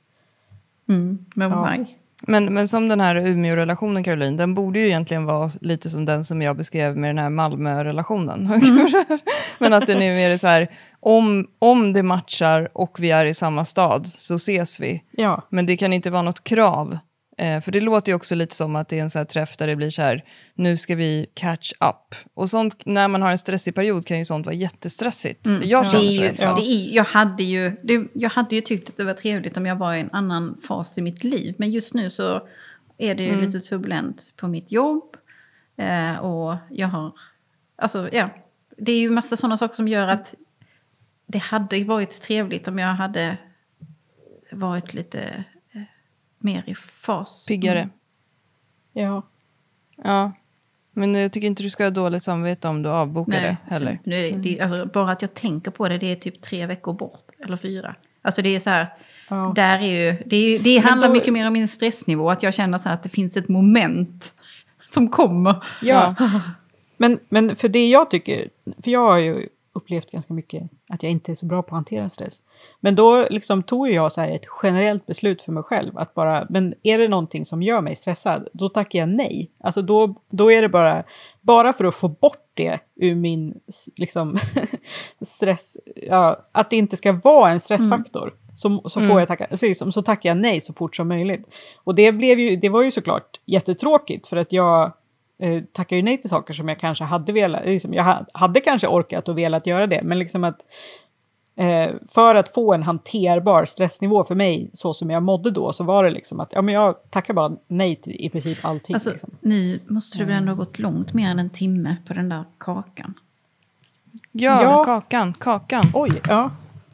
[SPEAKER 1] Men som den här Umeå-relationen, Caroline, den borde ju egentligen vara lite som den som jag beskrev med den här Malmö-relationen. Men att det nu är det så här, om det matchar och vi är i samma stad så ses vi.
[SPEAKER 3] Ja.
[SPEAKER 1] Men det kan inte vara något krav. För det låter ju också lite som att det är en sån här träff där det blir så här, nu ska vi catch up. Och sånt, när man har en stressig period kan ju sånt vara jättestressigt. Jag känner
[SPEAKER 2] jag hade ju tyckt att det var trevligt om jag var i en annan fas i mitt liv. Men just nu så är det ju lite turbulent på mitt jobb. Och jag har, alltså det är ju massa sådana saker som gör att det hade varit trevligt om jag hade varit lite... mer i fas.
[SPEAKER 1] Piggare.
[SPEAKER 3] Ja.
[SPEAKER 1] Men jag tycker inte du ska ha dåligt samvete om du avbokar det heller.
[SPEAKER 2] Nu är det alltså, bara att jag tänker på det är typ 3 veckor bort. Eller 4. Alltså det är så här. Där är ju, det handlar mycket mer om min stressnivå. Att jag känner så här att det finns ett moment som kommer.
[SPEAKER 3] Ja. Men för det jag tycker. För jag har ju upplevt ganska mycket att jag inte är så bra på att hantera stress. Men då liksom tog jag så här ett generellt beslut för mig själv. Att bara, men är det någonting som gör mig stressad, då tackar jag nej. Alltså då är det bara för att få bort det ur min liksom, stress. Ja, att det inte ska vara en stressfaktor. Så får jag så tackar jag nej så fort som möjligt. Och det var ju såklart jättetråkigt för att jag tackar ju nej till saker som jag kanske hade velat, liksom, jag hade kanske orkat och velat göra det, men liksom att för att få en hanterbar stressnivå för mig så som jag mådde då, så var det liksom att men jag tackar bara nej till i princip allting.
[SPEAKER 2] Alltså,
[SPEAKER 3] liksom.
[SPEAKER 2] Nu måste du väl ändå ha gått långt mer än en timme på den där kakan.
[SPEAKER 1] Ja. Kakan.
[SPEAKER 3] Oj, ja.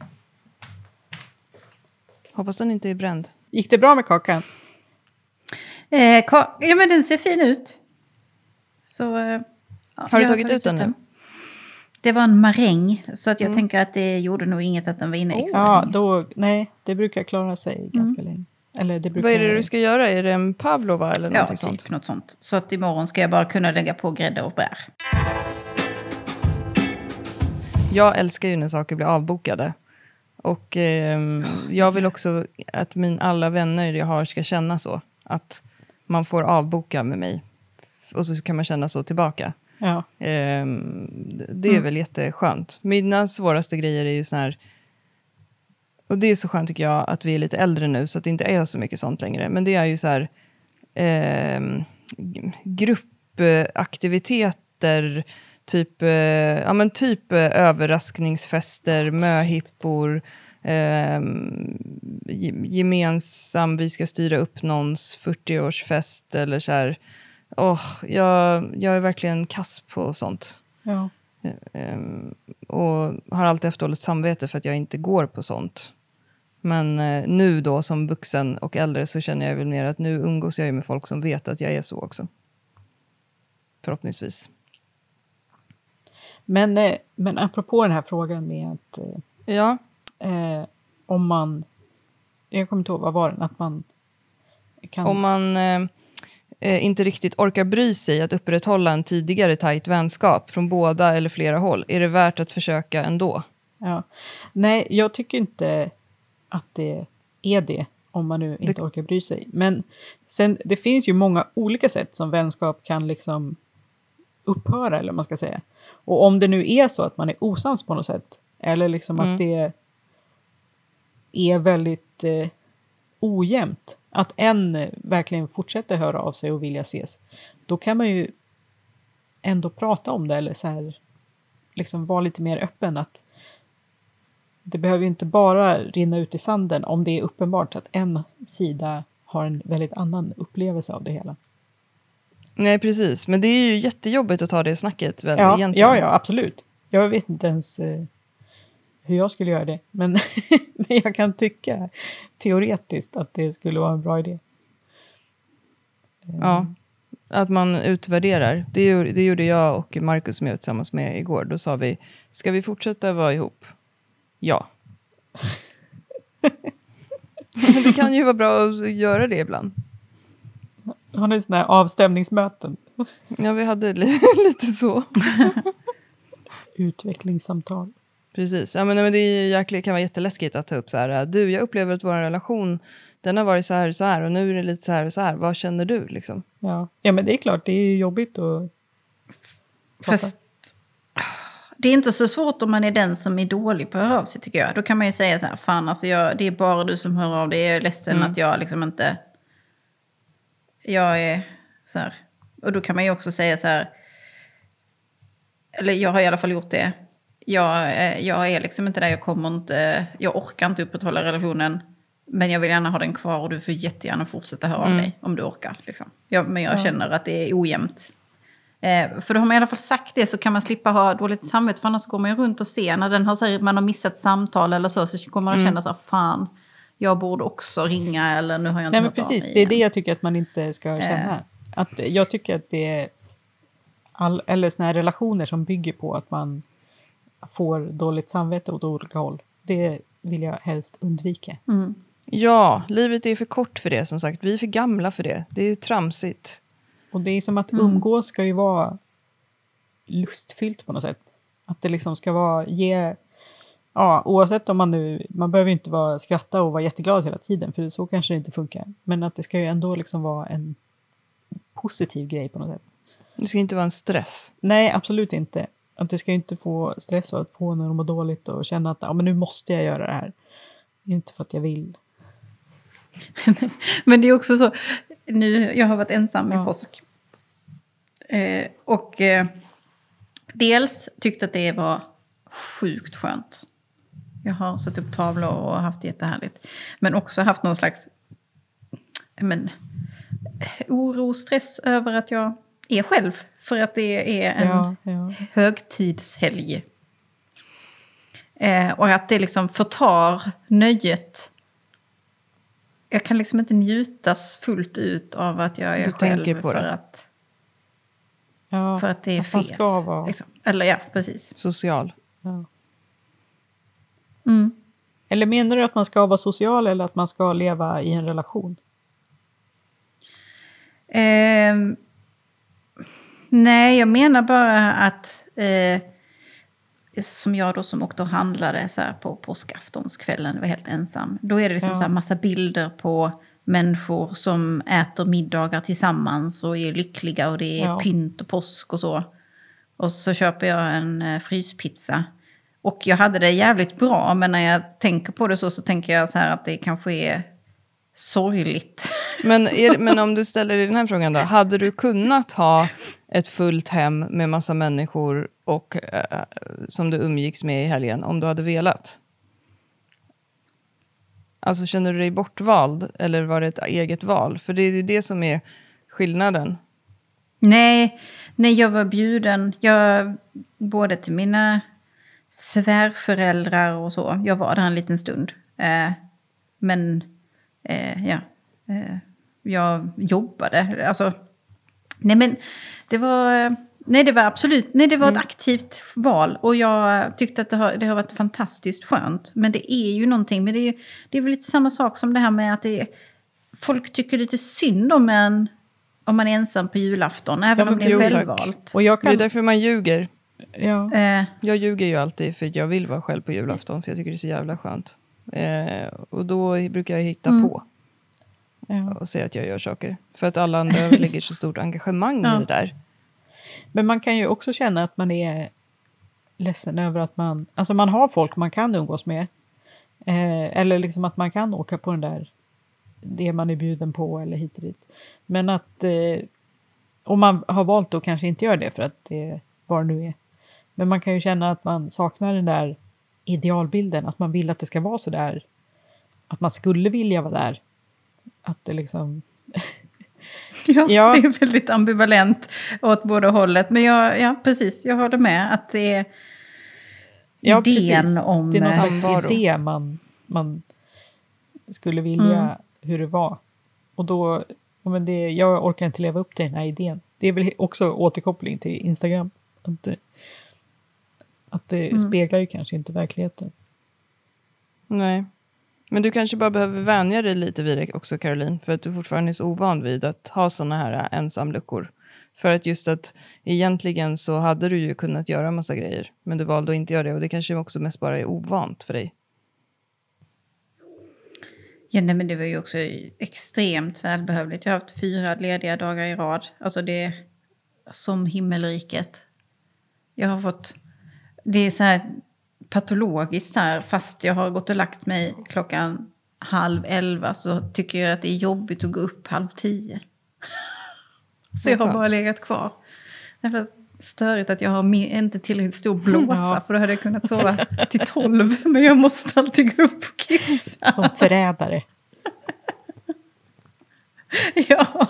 [SPEAKER 1] Hoppas den inte är bränd.
[SPEAKER 3] Gick det bra med kakan?
[SPEAKER 2] Ja, men den ser fin ut. Så,
[SPEAKER 1] har du tagit ut den nu?
[SPEAKER 2] Det var en maräng, så att jag tänker att det gjorde nog inget att den var inne extra länge. Det brukar klara sig ganska länge. Eller det brukar...
[SPEAKER 1] Vad är det du ska göra? Är det en pavlova eller något sånt?
[SPEAKER 2] Ja, något sånt. Så att imorgon ska jag bara kunna lägga på grädde och bär.
[SPEAKER 1] Jag älskar ju när saker blir avbokade. Och jag vill också att alla vänner jag har ska känna så. Att man får avboka med mig. Och så kan man känna så tillbaka.
[SPEAKER 3] Ja.
[SPEAKER 1] Det är väl jätteskönt. Mina svåraste grejer är ju så här... Och det är så skönt tycker jag att vi är lite äldre nu. Så att det inte är så mycket sånt längre. Men det är ju så här... gruppaktiviteter. Typ överraskningsfester. Möhippor. Gemensam. Vi ska styra upp någons 40-årsfest. Eller så här... jag är verkligen kass på sånt.
[SPEAKER 3] Ja.
[SPEAKER 1] Och har alltid haft dåligt samvete för att jag inte går på sånt. Men nu då som vuxen och äldre så känner jag väl mer att nu umgås jag ju med folk som vet att jag är så också. Förhoppningsvis.
[SPEAKER 3] Men apropå den här frågan med att om man, jag kommer inte ihåg vad var den, att man
[SPEAKER 1] Om man inte riktigt orkar bry sig att upprätthålla en tidigare tajt vänskap från båda eller flera håll, är det värt att försöka ändå?
[SPEAKER 3] Ja. Nej, jag tycker inte att det är det om man nu inte orkar bry sig. Men sen, det finns ju många olika sätt som vänskap kan liksom upphöra, eller vad man ska säga. Och om det nu är så att man är osams på något sätt, eller liksom att det är väldigt ojämnt, att en verkligen fortsätter höra av sig och vilja ses, då kan man ju ändå prata om det, eller så här, liksom vara lite mer öppen, att det behöver ju inte bara rinna ut i sanden om det är uppenbart att en sida har en väldigt annan upplevelse av det hela.
[SPEAKER 1] Nej, precis. Men det är ju jättejobbigt att ta det snacket väl egentligen.
[SPEAKER 3] Ja, absolut. Jag vet inte ens hur jag skulle göra det. Men, men jag kan tycka teoretiskt att det skulle vara en bra idé.
[SPEAKER 1] Ja, att man utvärderar. Det gjorde jag och Marcus med tillsammans med igår. Då sa vi, ska vi fortsätta vara ihop? Ja. Det kan ju vara bra att göra det ibland.
[SPEAKER 3] Har ni sådana här avstämningsmöten?
[SPEAKER 1] Ja, vi hade lite så.
[SPEAKER 3] Utvecklingssamtal.
[SPEAKER 1] Precis. Ja, men det är kan vara jätteläskigt att ta upp så här. Du, jag upplever att vår relation, den har varit så här och nu är det lite så här och så här. Vad känner du liksom?
[SPEAKER 3] Ja, men det är klart, det är ju jobbigt att
[SPEAKER 2] Fast det är inte så svårt om man är den som är dålig på att höra av sig, tycker jag. Då kan man ju säga så här, fan alltså det är bara du som hör av dig. Jag är ledsen att jag liksom inte... Jag är så här... Och då kan man ju också säga så här... Eller jag har i alla fall gjort det. Jag är liksom inte där, jag orkar inte upprätthålla relationen. Men jag vill gärna ha den kvar och du får jättegärna fortsätta höra av dig om du orkar. Liksom. Men jag känner att det är ojämnt. För då har man i alla fall sagt det, så kan man slippa ha dåligt samvete. För annars går man ju runt och ser när man har missat samtal eller så kommer man att känna så här, fan, jag borde också ringa eller nu har jag inte hört av mig.
[SPEAKER 3] Precis, det är det jag tycker att man inte ska känna. Att jag tycker att det är eller såna här relationer som bygger på att man får dåligt samvete åt olika håll. Det vill jag helst undvika.
[SPEAKER 2] Mm.
[SPEAKER 1] Ja, livet är för kort för det, som sagt. Vi är för gamla för det. Det är ju tramsigt.
[SPEAKER 3] Och det är som att umgås ska ju vara lustfyllt på något sätt. Att det liksom ska vara, oavsett om man behöver inte skratta och vara jätteglad hela tiden, för så kanske det inte funkar. Men att det ska ju ändå liksom vara en positiv grej på något sätt.
[SPEAKER 1] Det ska inte vara en stress.
[SPEAKER 3] Nej, absolut inte. Att det ska inte få stress och att få när de mår dåligt och känna att men nu måste jag göra det här. Inte för att jag vill.
[SPEAKER 2] Men det är också så, jag har varit ensam i påsk. Dels tyckte att det var sjukt skönt. Jag har satt upp tavlor och haft det jättehärligt. Men också haft någon slags oro, stress över att jag är själv. För att det är en högtidshelg. Och att det liksom förtar nöjet. Jag kan liksom inte njutas fullt ut av att jag är själv för att det är fel. Man
[SPEAKER 3] ska vara...
[SPEAKER 2] Liksom. Eller precis.
[SPEAKER 1] Social.
[SPEAKER 3] Ja. Eller menar du att man ska vara social eller att man ska leva i en relation?
[SPEAKER 2] Nej, jag menar bara att som jag då som åkte och handlade så här på påskaftonskvällen, var helt ensam. Då är det liksom så här massa bilder på människor som äter middagar tillsammans och är lyckliga och det är pynt och påsk och så. Och så köper jag en fryspizza. Och jag hade det jävligt bra, men när jag tänker på det så tänker jag så här att det kanske är sorgligt.
[SPEAKER 1] Men om du ställer dig den här frågan då. Hade du kunnat ha ett fullt hem med massa människor och som du umgicks med i helgen om du hade velat? Alltså känner du dig bortvald eller var det ett eget val? För det är ju det som är skillnaden.
[SPEAKER 2] Nej, jag var bjuden. Både till mina svärföräldrar och så. Jag var där en liten stund. Jag jobbade. Alltså, det var absolut, det var ett aktivt val. Och jag tyckte att det har varit fantastiskt skönt. Men det är ju någonting, men det är väl lite samma sak som det här med att folk tycker lite synd om en om man är ensam på julafton, även om det är självvalt.
[SPEAKER 3] Och jag kan...
[SPEAKER 1] Det är därför man ljuger.
[SPEAKER 3] Ja.
[SPEAKER 1] Jag ljuger ju alltid för att jag vill vara själv på julafton, för jag tycker det är så jävla skönt. Och då brukar jag hitta på och säga att jag gör saker. För att alla andra lägger så stort engagemang i det där.
[SPEAKER 3] Men man kan ju också känna att man är ledsen över att man har folk man kan umgås med. Eller liksom att man kan åka på den där, det man är bjuden på eller hit och dit. Men att om man har valt att kanske inte göra det för att det var nu är. Men man kan ju känna att man saknar den där idealbilden, att man vill att det ska vara så där, att man skulle vilja vara där. Att det liksom...
[SPEAKER 2] ja, det är väldigt ambivalent åt båda hållet. Men precis, jag håller med att det är idén om...
[SPEAKER 3] Det är någon slags idé man skulle vilja hur det var. Och då, jag orkar inte leva upp till den här idén. Det är väl också återkoppling till Instagram. Att det speglar ju kanske inte verkligheten.
[SPEAKER 1] Nej. Men du kanske bara behöver vänja dig lite vid det också, Caroline. För att du fortfarande är så ovan vid att ha såna här ensamluckor. För att just att egentligen så hade du ju kunnat göra massa grejer. Men du valde att inte göra det. Och det kanske också mest bara är ovant för dig.
[SPEAKER 2] Ja, nej, men det var ju också extremt välbehövligt. Jag har haft 4 lediga dagar i rad. Alltså det är som himmelriket. Jag har fått... Det är så här patologiskt här. Fast jag har gått och lagt mig 10:30 så tycker jag att det är jobbigt att gå upp 9:30. Så jag har bara legat kvar. Därför att störigt att jag har inte tillräckligt stor blåsa. För då hade jag kunnat sova till 12. Men jag måste alltid gå upp och kissa.
[SPEAKER 3] Som förrädare.
[SPEAKER 2] Ja.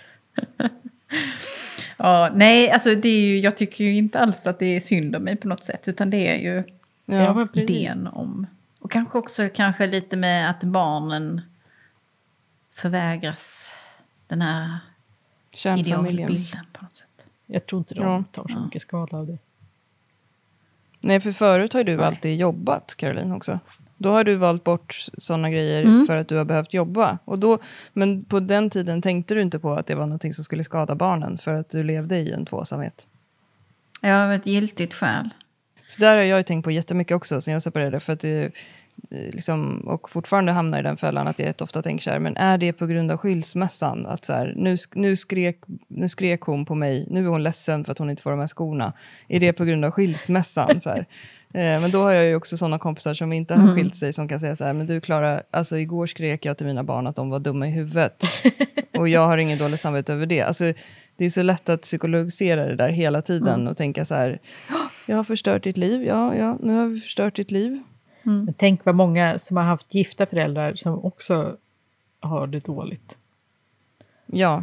[SPEAKER 2] Ja, nej, alltså det är ju, jag tycker ju inte alls att det är synd om mig på något sätt. Utan det är ju idén om... Och kanske också lite med att barnen förvägras den här idealbilden på något sätt.
[SPEAKER 3] Jag tror inte de tar så mycket skada av det.
[SPEAKER 1] Nej, för förut har du alltid jobbat, Caroline, också. Då har du valt bort sådana grejer för att du har behövt jobba. Men på den tiden tänkte du inte på att det var någonting som skulle skada barnen för att du levde i en tvåsamhet.
[SPEAKER 2] Ja, det var ett giltigt skäl.
[SPEAKER 1] Så där har jag ju tänkt på jättemycket också sen jag separerade. För att det liksom, och fortfarande hamnar i den fällan att jag ofta tänker så här, men är det på grund av skilsmässan? Att så här, nu skrek hon på mig, nu är hon ledsen för att hon inte får de här skorna. Är det på grund av skilsmässan? Så här. Men då har jag ju också sådana kompisar som inte har skilt sig som kan säga så här, men du Klara, alltså igår skrek jag till mina barn att de var dumma i huvudet. Och jag har ingen dålig samvete över det. Alltså det är så lätt att psykologisera det där hela tiden och tänka så här, jag har förstört ditt liv, ja, nu har vi förstört ditt liv.
[SPEAKER 3] Men tänk vad många som har haft gifta föräldrar som också har det dåligt.
[SPEAKER 1] Ja.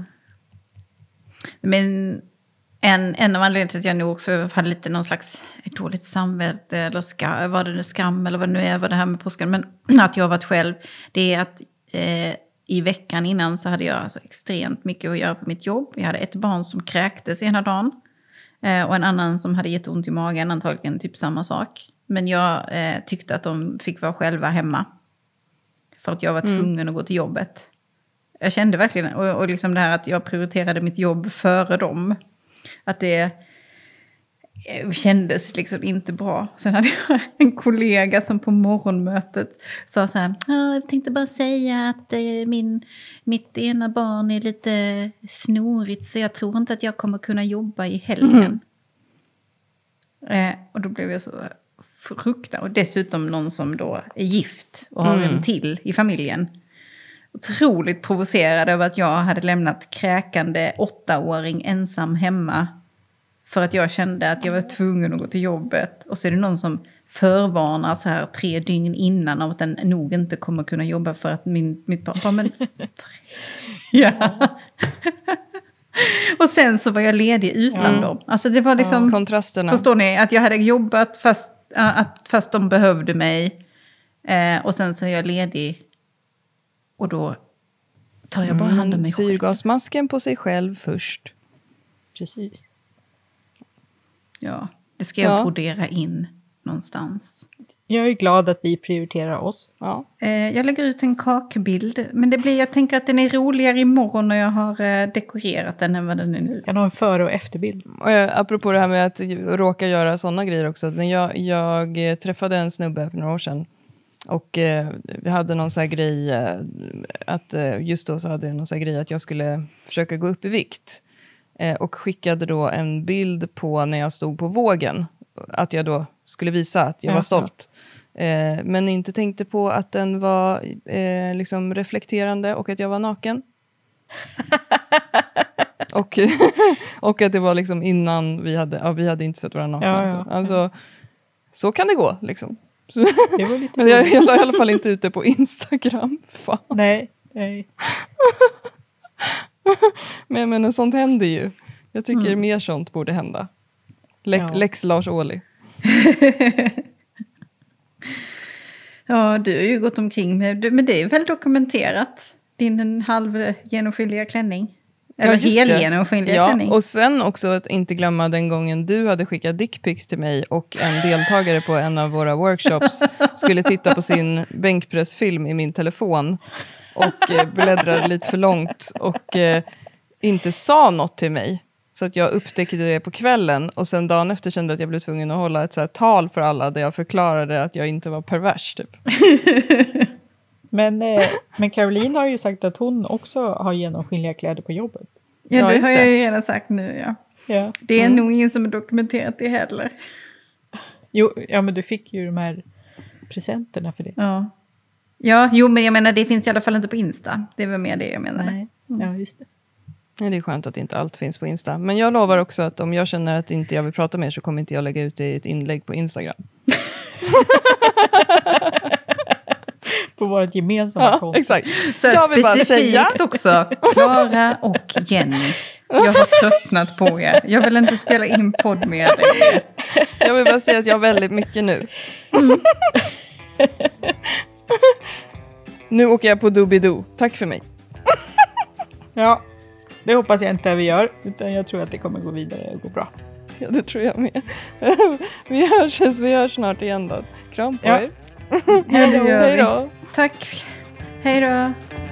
[SPEAKER 2] Men en av anledningarna till att jag nog också hade lite någon slags dåligt samvete eller var det nu skam eller vad det nu är, vad det här med påsken, men att jag har varit själv, det är att i veckan innan så hade jag alltså extremt mycket att göra på mitt jobb. Jag hade ett barn som kräktes ena dagen och en annan som hade jätteont i magen, antagligen typ samma sak. Men jag tyckte att de fick vara själva hemma. För att jag var tvungen att gå till jobbet. Jag kände verkligen, och liksom det här att jag prioriterade mitt jobb före dem. Att det kändes liksom inte bra. Sen hade jag en kollega som på morgonmötet sa så här, jag tänkte bara säga att mitt ena barn är lite snorigt så jag tror inte att jag kommer kunna jobba i helgen. Och då blev jag så fruktad. Och dessutom någon som då är gift och har en till i familjen. Otroligt provocerad över att jag hade lämnat kräkande 8-åring ensam hemma. För att jag kände att jag var tvungen att gå till jobbet. Och så är det någon som förvarnar så här 3 dygn innan av att den nog inte kommer kunna jobba för att mitt barn... Men, ja. Och sen så var jag ledig utan dem. Alltså det var liksom...
[SPEAKER 1] kontrasterna.
[SPEAKER 2] Förstår ni? Att jag hade jobbat fast de behövde mig. Och sen så är jag ledig. Och då tar jag bara hand om mig själv.
[SPEAKER 1] Syrgasmasken på sig själv först.
[SPEAKER 3] Precis.
[SPEAKER 2] Ja, det ska jag brodera in. någonstans.
[SPEAKER 3] Jag är glad att vi prioriterar oss.
[SPEAKER 1] Ja.
[SPEAKER 2] Jag lägger ut en kakbild. Men jag tänker att den är roligare imorgon när jag har dekorerat den än vad den är nu.
[SPEAKER 3] Kan ha en före- och efterbild.
[SPEAKER 1] Och apropå det här med att råka göra sådana grejer också. När jag träffade en snubbe för några år sedan. Och vi hade någon så här grej att just då så hade jag någon så här grej att jag skulle försöka gå upp i vikt. Och skickade då en bild på när jag stod på vågen. Att jag då skulle visa att jag var stolt. Men inte tänkte på att den var liksom reflekterande och att jag var naken. och att det var liksom innan vi hade inte sett varandra nakna. Alltså, så kan det gå liksom.
[SPEAKER 3] Det var lite
[SPEAKER 1] men jag la i alla fall inte ut det på Instagram. Fan.
[SPEAKER 3] Nej.
[SPEAKER 1] Men sånt händer ju. Jag tycker mer sånt borde hända. Lex Lars Ohly.
[SPEAKER 2] Ja, du har ju gått omkring med, men det är väl dokumenterat. Din halv genomskinliga klänning. Eller hel genomskinliga klänning.
[SPEAKER 1] Och sen också att inte glömma den gången du hade skickat dickpics till mig och en deltagare på en av våra workshops skulle titta på sin bänkpressfilm i min telefon och bläddrade lite för långt och inte sa något till mig. Så att jag upptäckte det på kvällen och sen dagen efter kände att jag blev tvungen att hålla ett så här tal för alla där jag förklarade att jag inte var pervers typ.
[SPEAKER 3] Men Caroline har ju sagt att hon också har genomskinliga kläder på jobbet.
[SPEAKER 2] Ja, det har jag ju redan sagt nu, ja. Det är nog ingen som har dokumenterat det heller.
[SPEAKER 3] Jo, men du fick ju de här presenterna för det.
[SPEAKER 2] Ja, men jag menar det finns i alla fall inte på Insta. Det var mer det jag menade.
[SPEAKER 3] Nej. Ja, just det.
[SPEAKER 1] Nej, det är skönt att inte allt finns på Insta. Men jag lovar också att om jag känner att inte jag vill prata mer så kommer inte jag lägga ut det i ett inlägg på Instagram.
[SPEAKER 3] På vårt gemensamma konto.
[SPEAKER 1] Exakt.
[SPEAKER 2] Så jag vill bara säga också, Klara och Jenny. Jag har tröttnat på er. Jag vill inte spela in podd med er.
[SPEAKER 1] Jag vill bara säga att jag har väldigt mycket nu. Nu åker jag på Doobidoo. Tack för mig.
[SPEAKER 3] Ja, det hoppas jag inte vi gör. Utan jag tror att det kommer gå vidare och gå bra.
[SPEAKER 1] Ja, det tror jag med. Vi hörs snart igen då. Kram på er.
[SPEAKER 2] Ja, det gör
[SPEAKER 1] Hej då.
[SPEAKER 2] Tack. Hej då.